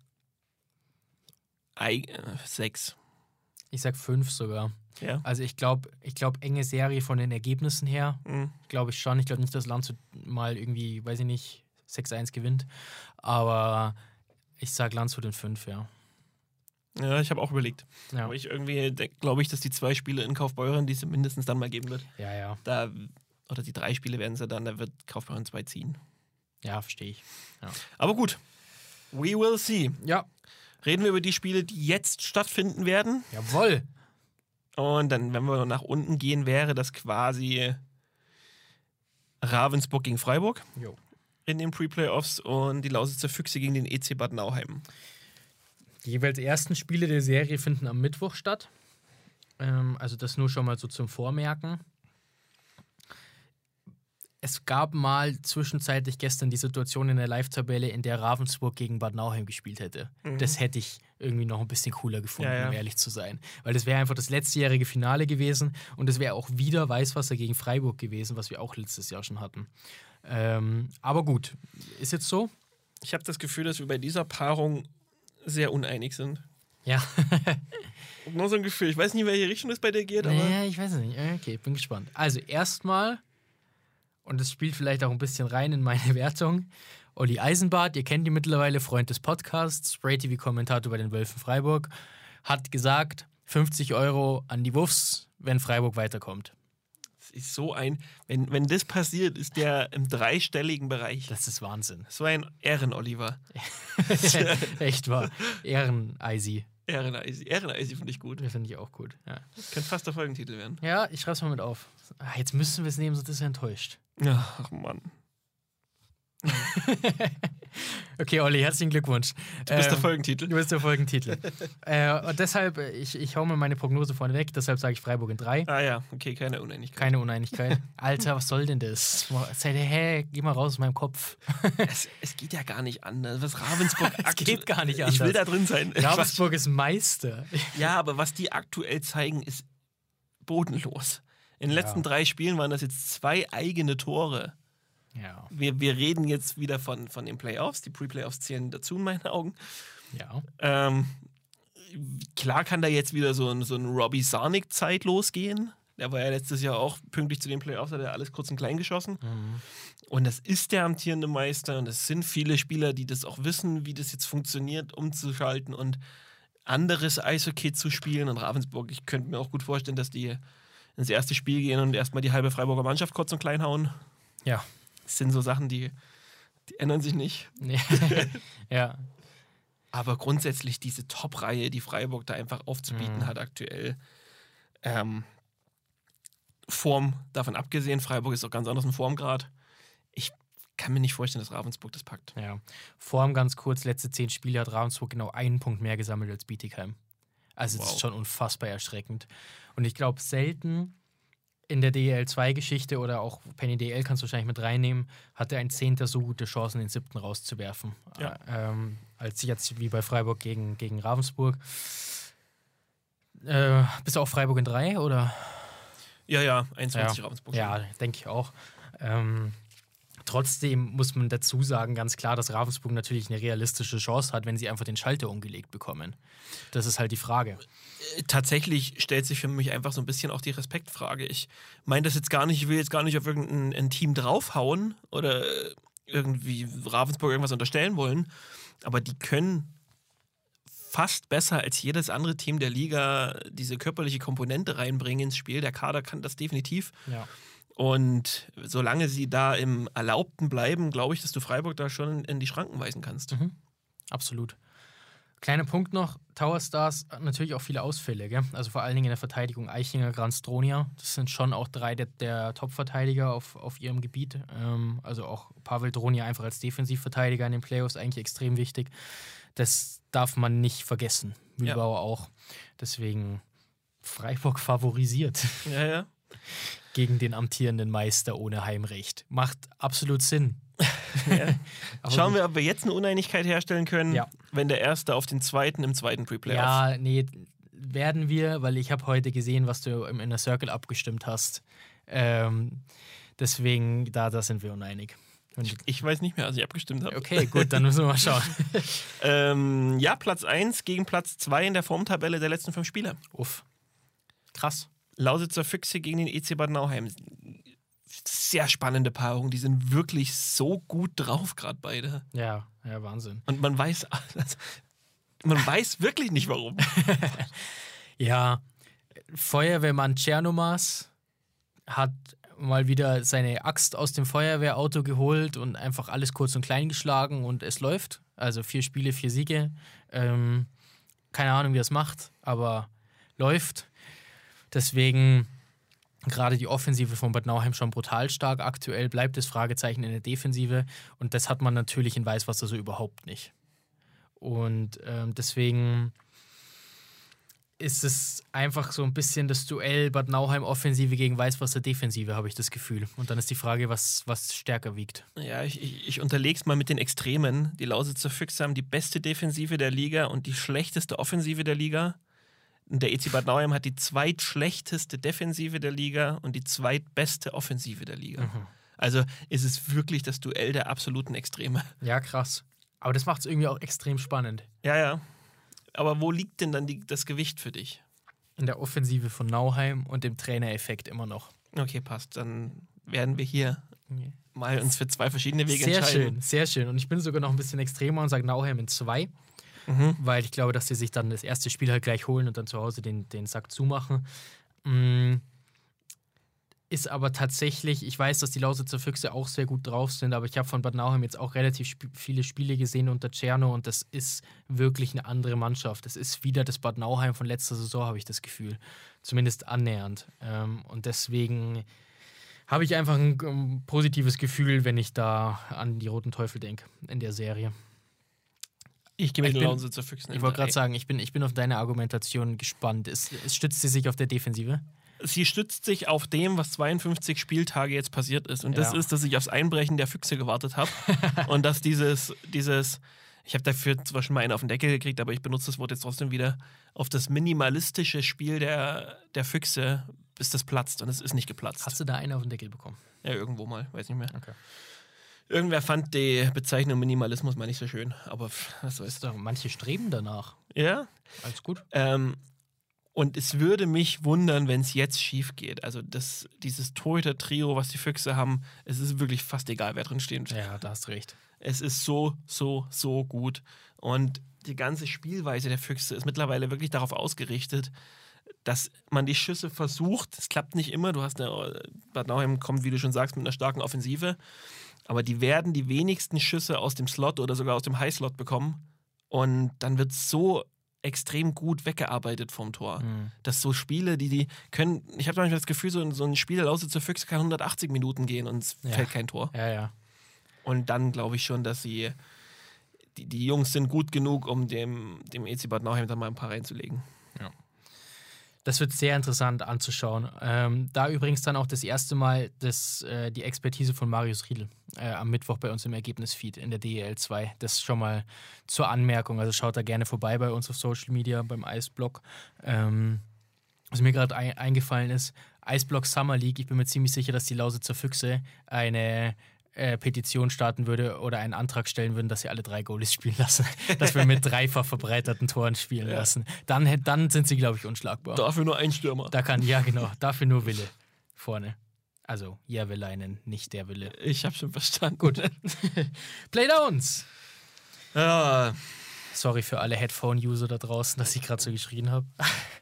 6. Ich sag 5 sogar. Ja. Also ich glaube, enge Serie von den Ergebnissen her, glaube ich schon. Ich glaube nicht, dass Landshut mal irgendwie, weiß ich nicht, 6-1 gewinnt. Aber ich sag Landshut in 5, ja. Ja, ich habe auch überlegt. Ja. Aber ich irgendwie glaube ich, dass die 2 Spiele in Kaufbeuren, die es mindestens dann mal geben wird, Ja. oder die 3 Spiele werden es ja dann, da wird Kaufbeuren 2 ziehen. Ja, verstehe ich. Ja. Aber gut, we will see. Ja. Reden wir über die Spiele, die jetzt stattfinden werden. Jawohl. Und dann, wenn wir nach unten gehen, wäre das quasi Ravensburg gegen Freiburg Jo. in den Pre-Playoffs und die Lausitzer Füchse gegen den EC Bad Nauheim. Die jeweils ersten Spiele der Serie finden am Mittwoch statt. Also das nur schon mal so zum Vormerken. Es gab mal zwischenzeitlich gestern die Situation in der Live-Tabelle, in der Ravensburg gegen Bad Nauheim gespielt hätte. Das hätte ich irgendwie noch ein bisschen cooler gefunden, um ehrlich zu sein. Weil das wäre einfach das letztjährige Finale gewesen und es wäre auch wieder Weißwasser gegen Freiburg gewesen, was wir auch letztes Jahr schon hatten. Aber gut, ist jetzt so? Ich habe das Gefühl, dass wir bei dieser Paarung sehr uneinig sind. Ja. Nur so ein Gefühl. Ich weiß nicht, in welche Richtung das bei dir geht, aber... Ja, ich weiß es nicht. Okay, bin gespannt. Also erstmal, und das spielt vielleicht auch ein bisschen rein in meine Wertung, Olli Eisenbart, ihr kennt ihn mittlerweile, Freund des Podcasts, Spray-TV-Kommentator bei den Wölfen Freiburg, hat gesagt, 50 € an die Wuffs, wenn Freiburg weiterkommt. Das ist so wenn das passiert, ist der im 3-stelligen Bereich. Das ist Wahnsinn. So ein Ehren-Oliver. Echt wahr. Ehren-Eisi. Ehren-Eisi finde ich gut. Finde ich auch gut. Ja. Könnte fast der Folgentitel werden. Ja, ich schreib's mal mit auf. Jetzt müssen wir es nehmen, sonst ist er enttäuscht. Ach, Mann. Okay, Olli, herzlichen Glückwunsch. Du bist der Folgentitel. Du bist der Folgentitel. Und deshalb, ich hau mal meine Prognose vorne weg, deshalb sage ich Freiburg in 3. Ah ja, okay, keine Uneinigkeit. Keine Uneinigkeit. Alter, was soll denn das? Geh mal raus aus meinem Kopf. Es geht ja gar nicht anders. Was Ravensburg Es geht gar nicht anders. Ich will da drin sein. Ravensburg ist Meister. Ja, aber was die aktuell zeigen, ist bodenlos. In den letzten 3 Spielen waren das jetzt 2 eigene Tore. Ja. Wir reden jetzt wieder von den Playoffs. Die Pre-Playoffs zählen dazu in meinen Augen. Ja. Klar kann da jetzt wieder so ein Robbie Sarnik-Zeit losgehen. Der war ja letztes Jahr auch pünktlich zu den Playoffs, hat er alles kurz und klein geschossen. Und das ist der amtierende Meister. Und es sind viele Spieler, die das auch wissen, wie das jetzt funktioniert, umzuschalten und anderes Eishockey zu spielen. Und Ravensburg, ich könnte mir auch gut vorstellen, dass die ins erste Spiel gehen und erstmal die halbe Freiburger Mannschaft kurz und klein hauen. Ja. Das sind so Sachen, die ändern sich nicht. Ja. Aber grundsätzlich diese Top-Reihe, die Freiburg da einfach aufzubieten hat aktuell. Form davon abgesehen, Freiburg ist auch ganz anders im Formgrad. Ich kann mir nicht vorstellen, dass Ravensburg das packt. Ja. Form ganz kurz, letzte 10 Spiele hat Ravensburg genau 1 Punkt mehr gesammelt als Bietigheim. Also das ist schon unfassbar erschreckend. Und ich glaube, selten in der DEL2-Geschichte oder auch Penny DL kannst du wahrscheinlich mit reinnehmen, hatte ein 10. so gute Chancen, den 7. rauszuwerfen. Ja. Als jetzt wie bei Freiburg gegen Ravensburg. Bist du auch Freiburg in 3, oder? Ja, 21 Ravensburg. Ja, denke ich auch. Trotzdem muss man dazu sagen, ganz klar, dass Ravensburg natürlich eine realistische Chance hat, wenn sie einfach den Schalter umgelegt bekommen. Das ist halt die Frage. Tatsächlich stellt sich für mich einfach so ein bisschen auch die Respektfrage. Ich meine das jetzt gar nicht, ich will jetzt gar nicht auf irgendein Team draufhauen oder irgendwie Ravensburg irgendwas unterstellen wollen, aber die können fast besser als jedes andere Team der Liga diese körperliche Komponente reinbringen ins Spiel. Der Kader kann das definitiv. Ja. Und solange sie da im Erlaubten bleiben, glaube ich, dass du Freiburg da schon in die Schranken weisen kannst. Absolut. Kleiner Punkt noch, Tower Stars natürlich auch viele Ausfälle, gell? Also vor allen Dingen in der Verteidigung Eichinger, Granz-Stronia. Das sind schon auch 3 der Top-Verteidiger auf ihrem Gebiet. Also auch Pavel Dronia einfach als Defensivverteidiger in den Playoffs eigentlich extrem wichtig. Das darf man nicht vergessen. Mühlbauer auch. Deswegen Freiburg favorisiert. Ja. Gegen den amtierenden Meister ohne Heimrecht. Macht absolut Sinn. Schauen wir, ob wir jetzt eine Uneinigkeit herstellen können, Ja. wenn der Erste auf den Zweiten im zweiten Pre-Playoff. Ja, nee, werden wir, weil ich habe heute gesehen, was du im Inner Circle abgestimmt hast. Deswegen, da sind wir uneinig. Und, Ich weiß nicht mehr, als ich abgestimmt habe. okay, gut, dann müssen wir mal schauen. Ja, Platz 1 gegen Platz 2 in der Formtabelle der letzten 5 Spiele. Uff. Krass. Lausitzer Füchse gegen den EC Bad Nauheim. Sehr spannende Paarung. Die sind wirklich so gut drauf, gerade beide. Ja, Wahnsinn. Und man weiß wirklich nicht, warum. Ja, Feuerwehrmann Tschernomas hat mal wieder seine Axt aus dem Feuerwehrauto geholt und einfach alles kurz und klein geschlagen und es läuft. Also 4 Spiele, 4 Siege. Keine Ahnung, wie er es macht, aber läuft. Deswegen gerade die Offensive von Bad Nauheim schon brutal stark. Aktuell bleibt das Fragezeichen in der Defensive und das hat man natürlich in Weißwasser so überhaupt nicht. Und deswegen ist es einfach so ein bisschen das Duell Bad Nauheim Offensive gegen Weißwasser Defensive, habe ich das Gefühl. Und dann ist die Frage, was stärker wiegt. Ja, ich unterlege es mal mit den Extremen. Die Lausitzer Füchse haben die beste Defensive der Liga und die schlechteste Offensive der Liga. Der EC Bad Nauheim hat die zweitschlechteste Defensive der Liga und die zweitbeste Offensive der Liga. Also ist es wirklich das Duell der absoluten Extreme. Ja, krass. Aber das macht es irgendwie auch extrem spannend. Ja. Aber wo liegt denn dann das Gewicht für dich? In der Offensive von Nauheim und dem Trainereffekt immer noch. Okay, passt. Dann werden wir hier mal uns für 2 verschiedene Wege entscheiden. Sehr schön. Und ich bin sogar noch ein bisschen extremer und sage Nauheim in 2. Weil ich glaube, dass sie sich dann das erste Spiel halt gleich holen und dann zu Hause den Sack zumachen. Ist aber tatsächlich, ich weiß, dass die Lausitzer Füchse auch sehr gut drauf sind, aber ich habe von Bad Nauheim jetzt auch relativ viele Spiele gesehen unter Tscherno und das ist wirklich eine andere Mannschaft. Das ist wieder das Bad Nauheim von letzter Saison, habe ich das Gefühl. Zumindest annähernd. Und deswegen habe ich einfach ein positives Gefühl, wenn ich da an die Roten Teufel denke in der Serie. Ich gehe mit den Lausitzer Füchsen. Ich wollte gerade sagen, ich bin auf deine Argumentation gespannt. Es stützt sie sich auf der Defensive? Sie stützt sich auf dem, was 52 Spieltage jetzt passiert ist. Und das ist, dass ich aufs Einbrechen der Füchse gewartet habe. Und dass dieses, ich habe dafür zwar schon mal einen auf den Deckel gekriegt, aber ich benutze das Wort jetzt trotzdem wieder, auf das minimalistische Spiel der Füchse, bis das platzt. Und es ist nicht geplatzt. Hast du da einen auf den Deckel bekommen? Ja, irgendwo mal, weiß nicht mehr. Okay. Irgendwer fand die Bezeichnung Minimalismus mal nicht so schön, aber was soll's. Manche streben danach. Ja. Alles gut. Und es würde mich wundern, wenn es jetzt schief geht. Also dieses Torhüter-Trio, was die Füchse haben, es ist wirklich fast egal, wer drin steht. Ja, da hast du recht. Es ist so gut. Und die ganze Spielweise der Füchse ist mittlerweile wirklich darauf ausgerichtet, dass man die Schüsse versucht. Es klappt nicht immer. Bad Nauheim kommt, wie du schon sagst, mit einer starken Offensive. Aber die werden die wenigsten Schüsse aus dem Slot oder sogar aus dem High-Slot bekommen. Und dann wird es so extrem gut weggearbeitet vom Tor. Dass so Spiele, die können, ich habe manchmal das Gefühl, so ein Spiel der Lausitzer Füchse kann 180 Minuten gehen und es fällt kein Tor. Ja. Und dann glaube ich schon, dass die Jungs sind gut genug, um dem EC Bad Nauheim dann mal ein paar reinzulegen. Ja. Das wird sehr interessant anzuschauen. Da übrigens dann auch das erste Mal die Expertise von Marius Riedl am Mittwoch bei uns im Ergebnisfeed in der DEL 2. Das schon mal zur Anmerkung. Also schaut da gerne vorbei bei uns auf Social Media, beim Eisblock. Was mir gerade eingefallen ist, Eisblock Summer League. Ich bin mir ziemlich sicher, dass die Lausitzer Füchse eine Petition starten würde oder einen Antrag stellen würden, dass sie alle 3 Goalies spielen lassen. Dass wir mit dreifach verbreiterten Toren spielen lassen. Dann sind sie, glaube ich, unschlagbar. Dafür nur ein Stürmer. Dafür nur Wille vorne. Also Järvelainen, nicht der Wille. Ich habe schon verstanden. Gut. Playdowns! Ja. Sorry für alle Headphone-User da draußen, dass ich gerade so geschrien habe.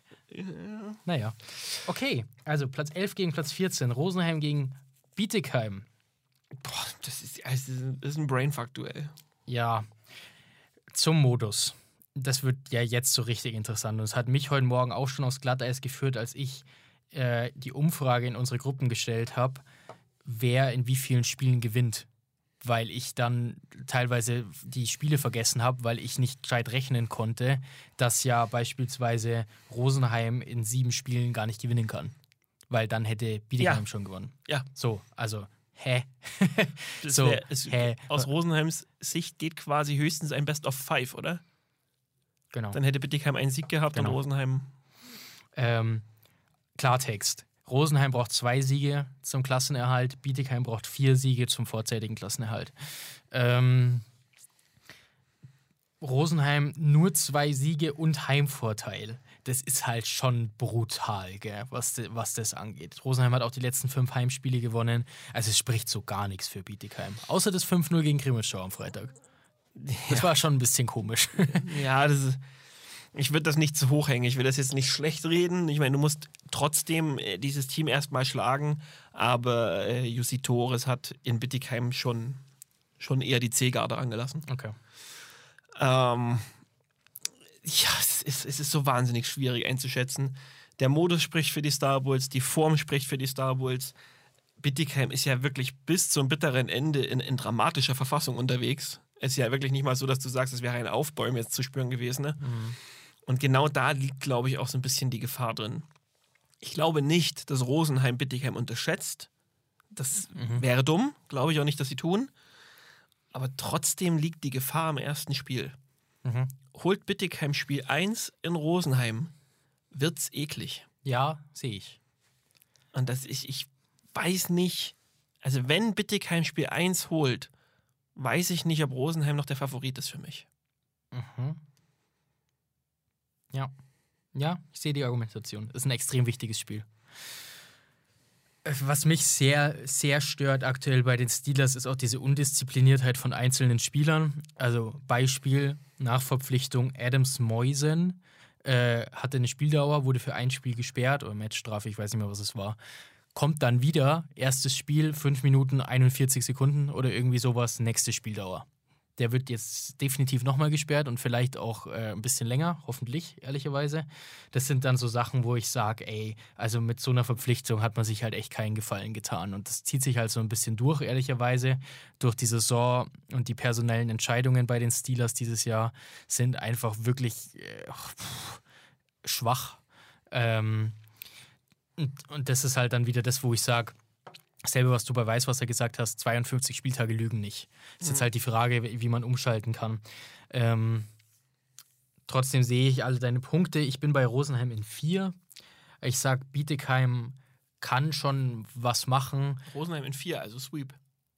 Naja. Okay, also Platz 11 gegen Platz 14. Rosenheim gegen Bietigheim. Boah, das ist ein Brainfuck-Duell. Ja, zum Modus. Das wird ja jetzt so richtig interessant. Und es hat mich heute Morgen auch schon aufs Glatteis geführt, als ich die Umfrage in unsere Gruppen gestellt habe, wer in wie vielen Spielen gewinnt. Weil ich dann teilweise die Spiele vergessen habe, weil ich nicht gescheit rechnen konnte, dass ja beispielsweise Rosenheim in 7 Spielen gar nicht gewinnen kann. Weil dann hätte Bietigheim schon gewonnen. Ja. So, also hä? Das So, wär, aus Rosenheims Sicht geht quasi höchstens ein Best of 5, oder? Genau. Dann hätte Bietigheim einen Sieg gehabt Genau. und Rosenheim. Klartext. Rosenheim braucht 2 Siege zum Klassenerhalt, Bietigheim braucht 4 Siege zum vorzeitigen Klassenerhalt. Rosenheim nur 2 Siege und Heimvorteil. Das ist halt schon brutal, gell, was das angeht. Rosenheim hat auch die letzten 5 Heimspiele gewonnen. Also es spricht so gar nichts für Bietigheim. Außer das 5-0 gegen Grimmitschau am Freitag. Das war schon ein bisschen komisch. Ja, ich würde das nicht zu hoch hängen. Ich will das jetzt nicht schlecht reden. Ich meine, du musst trotzdem dieses Team erstmal schlagen. Aber Jussi Torres hat in Bietigheim schon eher die C-Garde angelassen. Okay. Ja, es ist so wahnsinnig schwierig einzuschätzen. Der Modus spricht für die Star Bulls, die Form spricht für die Star Bulls. Bietigheim ist ja wirklich bis zum bitteren Ende in dramatischer Verfassung unterwegs. Es ist ja wirklich nicht mal so, dass du sagst, es wäre ein Aufbäumen jetzt zu spüren gewesen. Ne? Mhm. Und genau da liegt, glaube ich, auch so ein bisschen die Gefahr drin. Ich glaube nicht, dass Rosenheim Bietigheim unterschätzt. Das wäre dumm, glaube ich auch nicht, dass sie tun. Aber trotzdem liegt die Gefahr im ersten Spiel. Holt Bietigheim Spiel 1 in Rosenheim, wird's eklig. Ja, sehe ich. Und ich weiß nicht, also wenn Bietigheim Spiel 1 holt, weiß ich nicht, ob Rosenheim noch der Favorit ist für mich. Ja. Ja, ich sehe die Argumentation. Ist ein extrem wichtiges Spiel. Was mich sehr, sehr stört aktuell bei den Steelers, ist auch diese Undiszipliniertheit von einzelnen Spielern. Also Beispiel, Nachverpflichtung Adams Moisen hatte eine Spieldauer, wurde für ein Spiel gesperrt oder Matchstrafe, ich weiß nicht mehr, was es war. Kommt dann wieder, erstes Spiel, 5 Minuten, 41 Sekunden oder irgendwie sowas, nächste Spieldauer. Der wird jetzt definitiv nochmal gesperrt und vielleicht auch ein bisschen länger, hoffentlich, ehrlicherweise. Das sind dann so Sachen, wo ich sage, ey, also mit so einer Verpflichtung hat man sich halt echt keinen Gefallen getan. Und das zieht sich halt so ein bisschen durch, ehrlicherweise. Durch die Saison und die personellen Entscheidungen bei den Steelers dieses Jahr sind einfach wirklich schwach. Und das ist halt dann wieder das, wo ich sage, selber, was du bei Weißwasser gesagt hast, 52 Spieltage lügen nicht. Das ist jetzt halt die Frage, wie man umschalten kann. Trotzdem sehe ich alle deine Punkte. Ich bin bei Rosenheim in 4. Ich sage, Bietigheim kann schon was machen. Rosenheim in 4, also Sweep.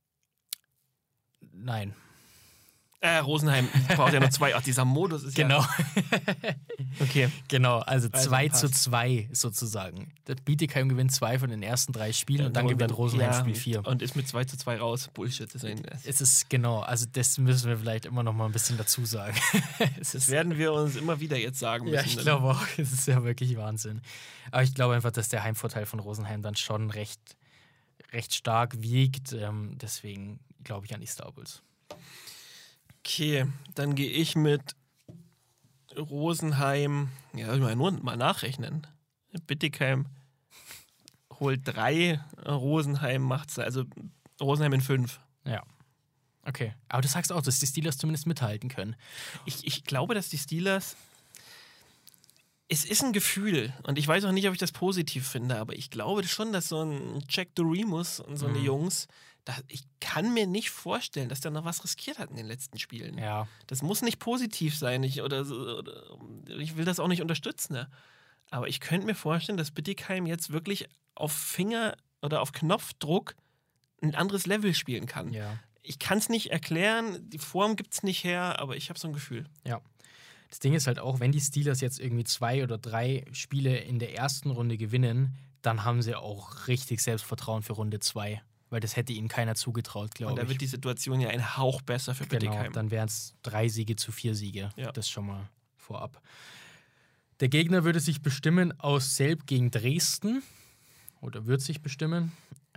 Nein. Rosenheim braucht ja noch 2. Ach, dieser Modus ist Genau. ja... Okay. Genau, also 2 passt. zu 2 sozusagen. Bietigheim gewinnt 2 von den ersten 3 Spielen und dann gewinnt Rosenheim Spiel 4. Und ist mit 2 zu 2 raus. Bullshit. Es ist genau, also das müssen wir vielleicht immer noch mal ein bisschen dazu sagen. Das werden wir uns immer wieder jetzt sagen müssen. Ja, ich glaube auch, es ist ja wirklich Wahnsinn. Aber ich glaube einfach, dass der Heimvorteil von Rosenheim dann schon recht stark wiegt. Deswegen glaube ich an die Star Bulls. Okay, dann gehe ich mit Rosenheim, ja, nur mal nachrechnen. Bietigheim holt 3, Rosenheim macht's, also Rosenheim in 5. Ja. Okay. Aber du sagst auch, dass die Steelers zumindest mithalten können. Ich glaube, dass die Steelers, es ist ein Gefühl und ich weiß auch nicht, ob ich das positiv finde, aber ich glaube schon, dass so ein Jack Doremus und so eine Jungs, ich kann mir nicht vorstellen, dass der noch was riskiert hat in den letzten Spielen. Ja. Das muss nicht positiv sein. Ich will das auch nicht unterstützen. Ne? Aber ich könnte mir vorstellen, dass Bietigheim jetzt wirklich auf Finger oder auf Knopfdruck ein anderes Level spielen kann. Ja. Ich kann es nicht erklären, die Form gibt es nicht her, aber ich habe so ein Gefühl. Ja. Das Ding ist halt auch, wenn die Steelers jetzt irgendwie 2 oder 3 Spiele in der ersten Runde gewinnen, dann haben sie auch richtig Selbstvertrauen für Runde 2. Weil das hätte ihnen keiner zugetraut, glaube ich. Und da wird die Situation ja ein Hauch besser für Bietigheim. Genau, dann wären es 3 Siege zu 4 Siege. Ja. Das schon mal vorab. Der Gegner würde sich bestimmen aus Selb gegen Dresden. Oder wird sich bestimmen.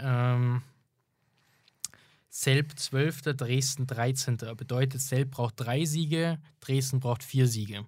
Selb 12., Dresden 13. Bedeutet, Selb braucht 3 Siege, Dresden braucht 4 Siege.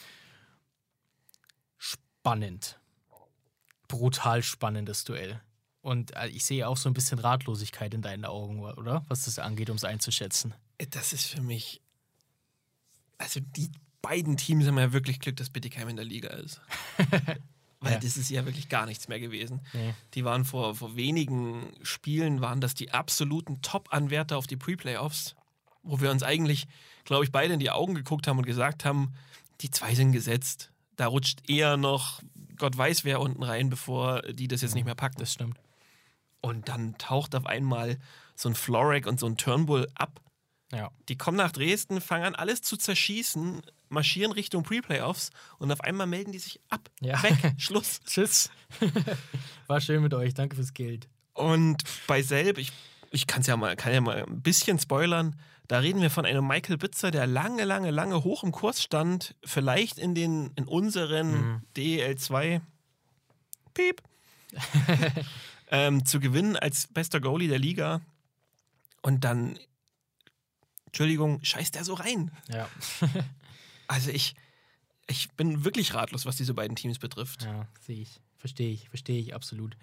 Spannend. Brutal spannendes Duell. Und ich sehe auch so ein bisschen Ratlosigkeit in deinen Augen, oder? Was das angeht, um es einzuschätzen. Das ist für mich... Also die beiden Teams haben ja wirklich Glück, dass Bietigheim in der Liga ist. Weil Ja. das ist ja wirklich gar nichts mehr gewesen. Nee. Die waren vor wenigen Spielen, waren das die absoluten Top-Anwärter auf die Pre-Playoffs, wo wir uns eigentlich, glaube ich, beide in die Augen geguckt haben und gesagt haben, die 2 sind gesetzt. Da rutscht eher noch Gott weiß wer unten rein, bevor die das jetzt nicht mehr packen. Das stimmt. Und dann taucht auf einmal so ein Florek und so ein Turnbull ab. Ja. Die kommen nach Dresden, fangen an, alles zu zerschießen, marschieren Richtung Pre-Playoffs und auf einmal melden die sich ab. Ja. Weg, Schluss. Tschüss. War schön mit euch. Danke fürs Geld. Und bei Selb, ich kann ja mal ein bisschen spoilern, da reden wir von einem Michael Bitzer, der lange hoch im Kurs stand, vielleicht in unseren DEL2 Piep zu gewinnen als bester Goalie der Liga und dann Entschuldigung, scheißt der so rein. Ja. Also ich bin wirklich ratlos, was diese beiden Teams betrifft. Ja, sehe ich. Verstehe ich absolut.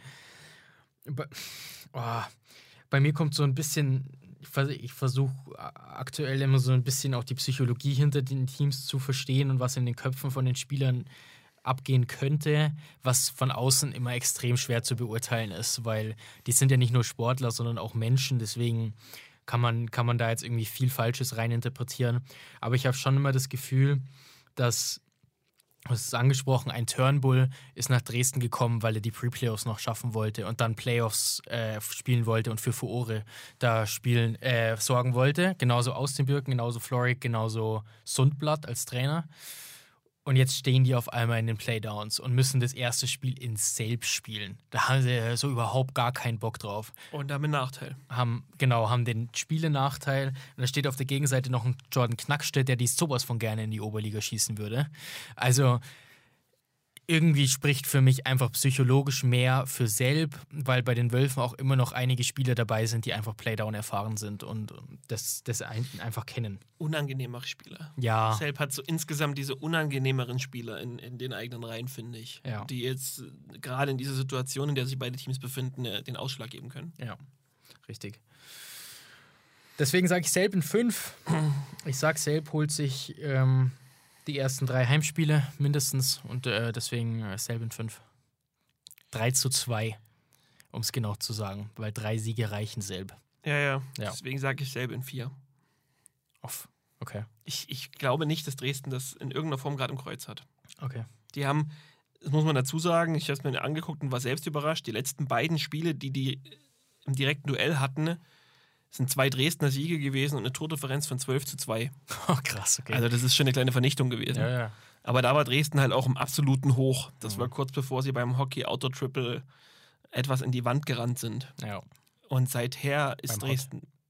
Bei mir kommt so ein bisschen, ich versuche aktuell immer so ein bisschen auch die Psychologie hinter den Teams zu verstehen und was in den Köpfen von den Spielern abgehen könnte, was von außen immer extrem schwer zu beurteilen ist, weil die sind ja nicht nur Sportler, sondern auch Menschen, deswegen kann man da jetzt irgendwie viel Falsches reininterpretieren. Aber ich habe schon immer das Gefühl, dass, du hast es angesprochen, ein Turnbull ist nach Dresden gekommen, weil er die Pre-Playoffs noch schaffen wollte und dann Playoffs spielen wollte und für Furore da sorgen wollte. Genauso Austinbürgen, genauso Florek, genauso Sundblatt als Trainer. Und jetzt stehen die auf einmal in den Playdowns und müssen das erste Spiel in Selb spielen. Da haben sie so überhaupt gar keinen Bock drauf. Und damit Nachteil. Haben den Spielenachteil. Und da steht auf der Gegenseite noch ein Jordan Knackstedt, der die sowas von gerne in die Oberliga schießen würde. Also irgendwie spricht für mich einfach psychologisch mehr für Selb, weil bei den Wölfen auch immer noch einige Spieler dabei sind, die einfach Playdown erfahren sind und das einfach kennen. Unangenehmere Spieler. Ja. Selb hat so insgesamt diese unangenehmeren Spieler in den eigenen Reihen, finde ich. Ja. Die jetzt gerade in dieser Situation, in der sich beide Teams befinden, den Ausschlag geben können. Ja, richtig. Deswegen sage ich Selb in 5. Ich sage, Selb holt sich die ersten 3 Heimspiele mindestens und deswegen Selb in 5. 3:2, um es genau zu sagen, weil 3 Siege reichen Selb. Ja. Ja. Deswegen sage ich Selb in 4. Okay. Ich glaube nicht, dass Dresden das in irgendeiner Form gerade im Kreuz hat. Okay. Die haben, das muss man dazu sagen, ich habe es mir angeguckt und war selbst überrascht, die letzten beiden Spiele, die im direkten Duell hatten, sind 2 Dresdner Siege gewesen und eine Tordifferenz von 12:2. Oh, krass, okay. Also das ist schon eine kleine Vernichtung gewesen. ja. Aber da war Dresden halt auch im absoluten Hoch. Das war kurz bevor sie beim Hockey Outdoor-Triple etwas in die Wand gerannt sind. Ja. Und seither ist Beim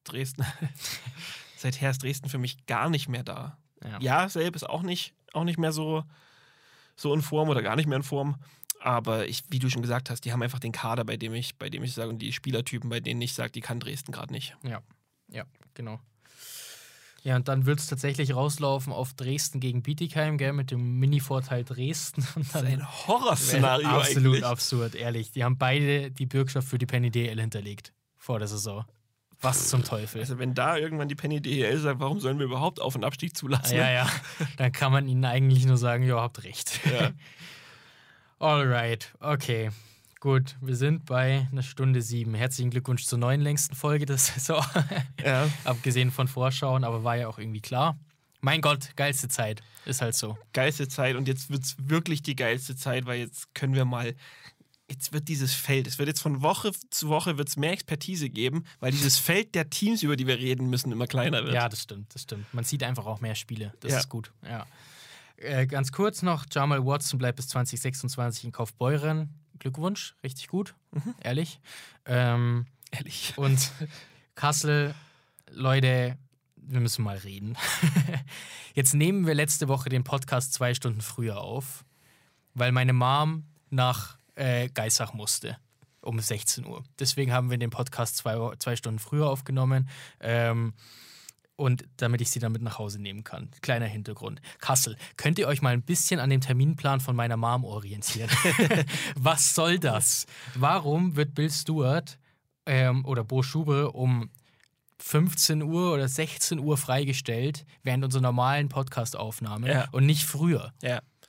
seither ist Dresden für mich gar nicht mehr da. Ja. Ja, Selb ist auch nicht mehr so in Form oder gar nicht mehr in Form. Aber wie du schon gesagt hast, die haben einfach den Kader, bei dem ich sage, und die Spielertypen, bei denen ich sage, die kann Dresden gerade nicht. Ja, genau. Ja, und dann wird es tatsächlich rauslaufen auf Dresden gegen Bietigheim, gell, mit dem Mini-Vorteil Dresden. Und Das dann ist ein Horrorszenario absolut eigentlich. absurd, ehrlich. Die haben beide die Bürgschaft für die Penny DL hinterlegt vor der Saison. Was zum Teufel. Also wenn da irgendwann die Penny DEL sagt, warum sollen wir überhaupt Auf- und Abstieg zulassen? Ja. Dann kann man ihnen eigentlich nur sagen, ja, habt recht. Ja. Alright, okay. Gut, wir sind bei 1:07. Herzlichen Glückwunsch zur 9. längsten Folge der Saison. Ja. Abgesehen von Vorschauen, aber war ja auch irgendwie klar. Mein Gott, geilste Zeit. Ist halt so. Geilste Zeit und jetzt wird es wirklich die geilste Zeit, weil jetzt können wir mal, jetzt wird dieses Feld, es wird jetzt von Woche zu Woche wird's mehr Expertise geben, weil dieses Feld der Teams, über die wir reden müssen, immer kleiner wird. Ja, das stimmt. Man sieht einfach auch mehr Spiele. Das Ja. ist gut. Ja. Ganz kurz noch, Jamal Watson bleibt bis 2026 in Kaufbeuren. Glückwunsch, richtig gut, ehrlich. Ehrlich. Und Kassel, Leute, wir müssen mal reden. Jetzt nehmen wir letzte Woche den Podcast 2 Stunden früher auf, weil meine Mom nach Geissach musste um 16 Uhr. Deswegen haben wir den Podcast 2 Stunden früher aufgenommen. Und damit ich sie damit nach Hause nehmen kann. Kleiner Hintergrund. Kassel, könnt ihr euch mal ein bisschen an dem Terminplan von meiner Mom orientieren? Was soll das? Warum wird Bill Stewart oder Bo Schube um 15 Uhr oder 16 Uhr freigestellt während unserer normalen Podcast-Aufnahme und nicht früher? Ja.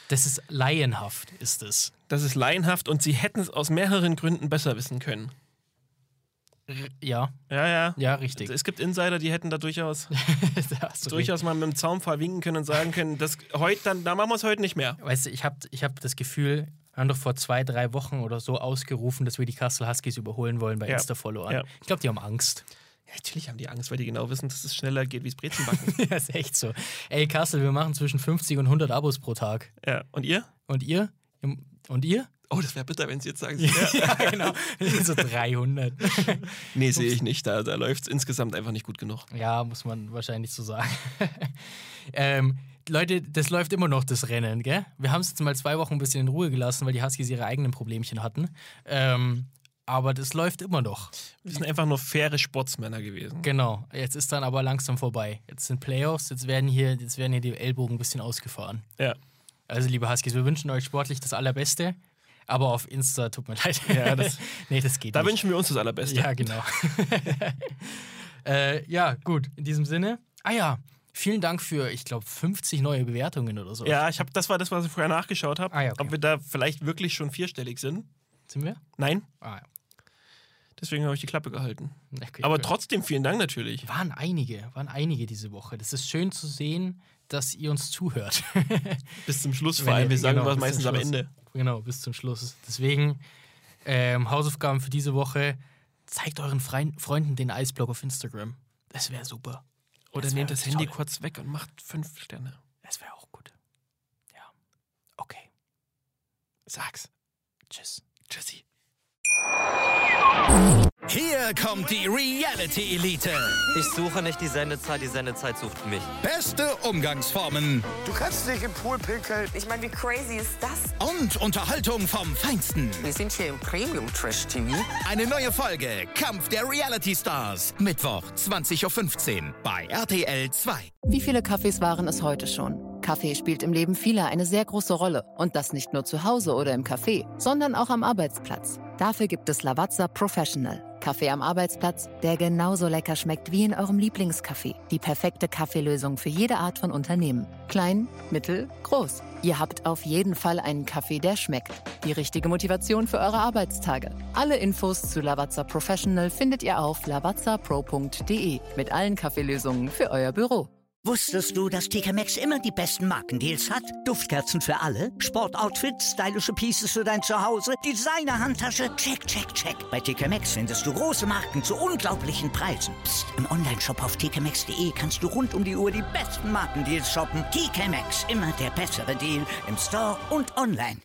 Das ist laienhaft, ist es. Das ist laienhaft und sie hätten es aus mehreren Gründen besser wissen können. Ja. Ja. Ja, richtig. Es gibt Insider, die hätten da durchaus mal mit dem Zaunpfahl winken können und sagen können, da machen wir es heute nicht mehr. Weißt du, ich hab das Gefühl, wir haben doch vor 2-3 Wochen oder so ausgerufen, dass wir die Kassel Huskies überholen wollen bei Insta-Followern. Ja. Ich glaube, die haben Angst. Ja, natürlich haben die Angst, weil die genau wissen, dass es schneller geht wie das Brezenbacken. Ja, ist echt so. Ey, Kassel, wir machen zwischen 50 und 100 Abos pro Tag. Ja, und ihr? Und ihr? Und ihr? Oh, das wäre bitter, wenn sie jetzt sagen. Ja, genau. So 300. Nee, sehe ich nicht. Da läuft es insgesamt einfach nicht gut genug. Ja, muss man wahrscheinlich so sagen. Leute, das läuft immer noch, das Rennen, gell? Wir haben es jetzt mal 2 Wochen ein bisschen in Ruhe gelassen, weil die Huskies ihre eigenen Problemchen hatten. Aber das läuft immer noch. Wir sind einfach nur faire Sportsmänner gewesen. Genau. Jetzt ist dann aber langsam vorbei. Jetzt sind Playoffs, jetzt werden hier die Ellbogen ein bisschen ausgefahren. Ja. Also, liebe Huskies, wir wünschen euch sportlich das Allerbeste. Aber auf Insta, tut mir leid. Ja, nee, das geht da nicht. wünschen wir uns das Allerbeste. Ja, genau. Ja, gut. In diesem Sinne. Vielen Dank für, ich glaube, 50 neue Bewertungen oder so. Ja, das war das, was ich vorher nachgeschaut habe. Okay. Ob wir da vielleicht wirklich schon 4-stellig sind. Sind wir? Nein. Ja. Deswegen habe ich die Klappe gehalten. Okay, aber cool. Trotzdem vielen Dank natürlich. Waren einige diese Woche. Das ist schön zu sehen, dass ihr uns zuhört. Bis zum Schluss vor allem. Wir sagen was meistens am Ende. Genau, bis zum Schluss. Deswegen Hausaufgaben für diese Woche. Zeigt euren Freunden den Eisblog auf Instagram. Das wäre super. Oder nehmt das Handy kurz weg und macht 5 Sterne. Das wäre auch gut. Ja. Okay. Sag's. Tschüss. Tschüssi. Hier kommt die Reality Elite. Ich suche nicht die Sendezeit sucht mich. Beste Umgangsformen Du kannst nicht im Pool pinkeln. Ich meine, wie crazy ist das? und Unterhaltung vom Feinsten. Wir sind hier im Premium Trash TV. Eine neue Folge Kampf der Reality Stars. Mittwoch 20:15 Uhr bei RTL 2. Wie viele Kaffees waren es heute schon? Kaffee spielt im Leben vieler eine sehr große Rolle. Und das nicht nur zu Hause oder im Café, sondern auch am Arbeitsplatz. Dafür gibt es Lavazza Professional. Kaffee am Arbeitsplatz, der genauso lecker schmeckt wie in eurem Lieblingscafé. Die perfekte Kaffeelösung für jede Art von Unternehmen. Klein, mittel, groß. Ihr habt auf jeden Fall einen Kaffee, der schmeckt. Die richtige Motivation für eure Arbeitstage. Alle Infos zu Lavazza Professional findet ihr auf lavazzapro.de mit allen Kaffeelösungen für euer Büro. Wusstest du, dass TK Maxx immer die besten Markendeals hat? Duftkerzen für alle, Sportoutfits, stylische Pieces für dein Zuhause, Designer-Handtasche, check, check, check. Bei TK Maxx findest du große Marken zu unglaublichen Preisen. Psst. Im Onlineshop auf tkmaxx.de kannst du rund um die Uhr die besten Markendeals shoppen. TK Maxx, immer der bessere Deal im Store und online.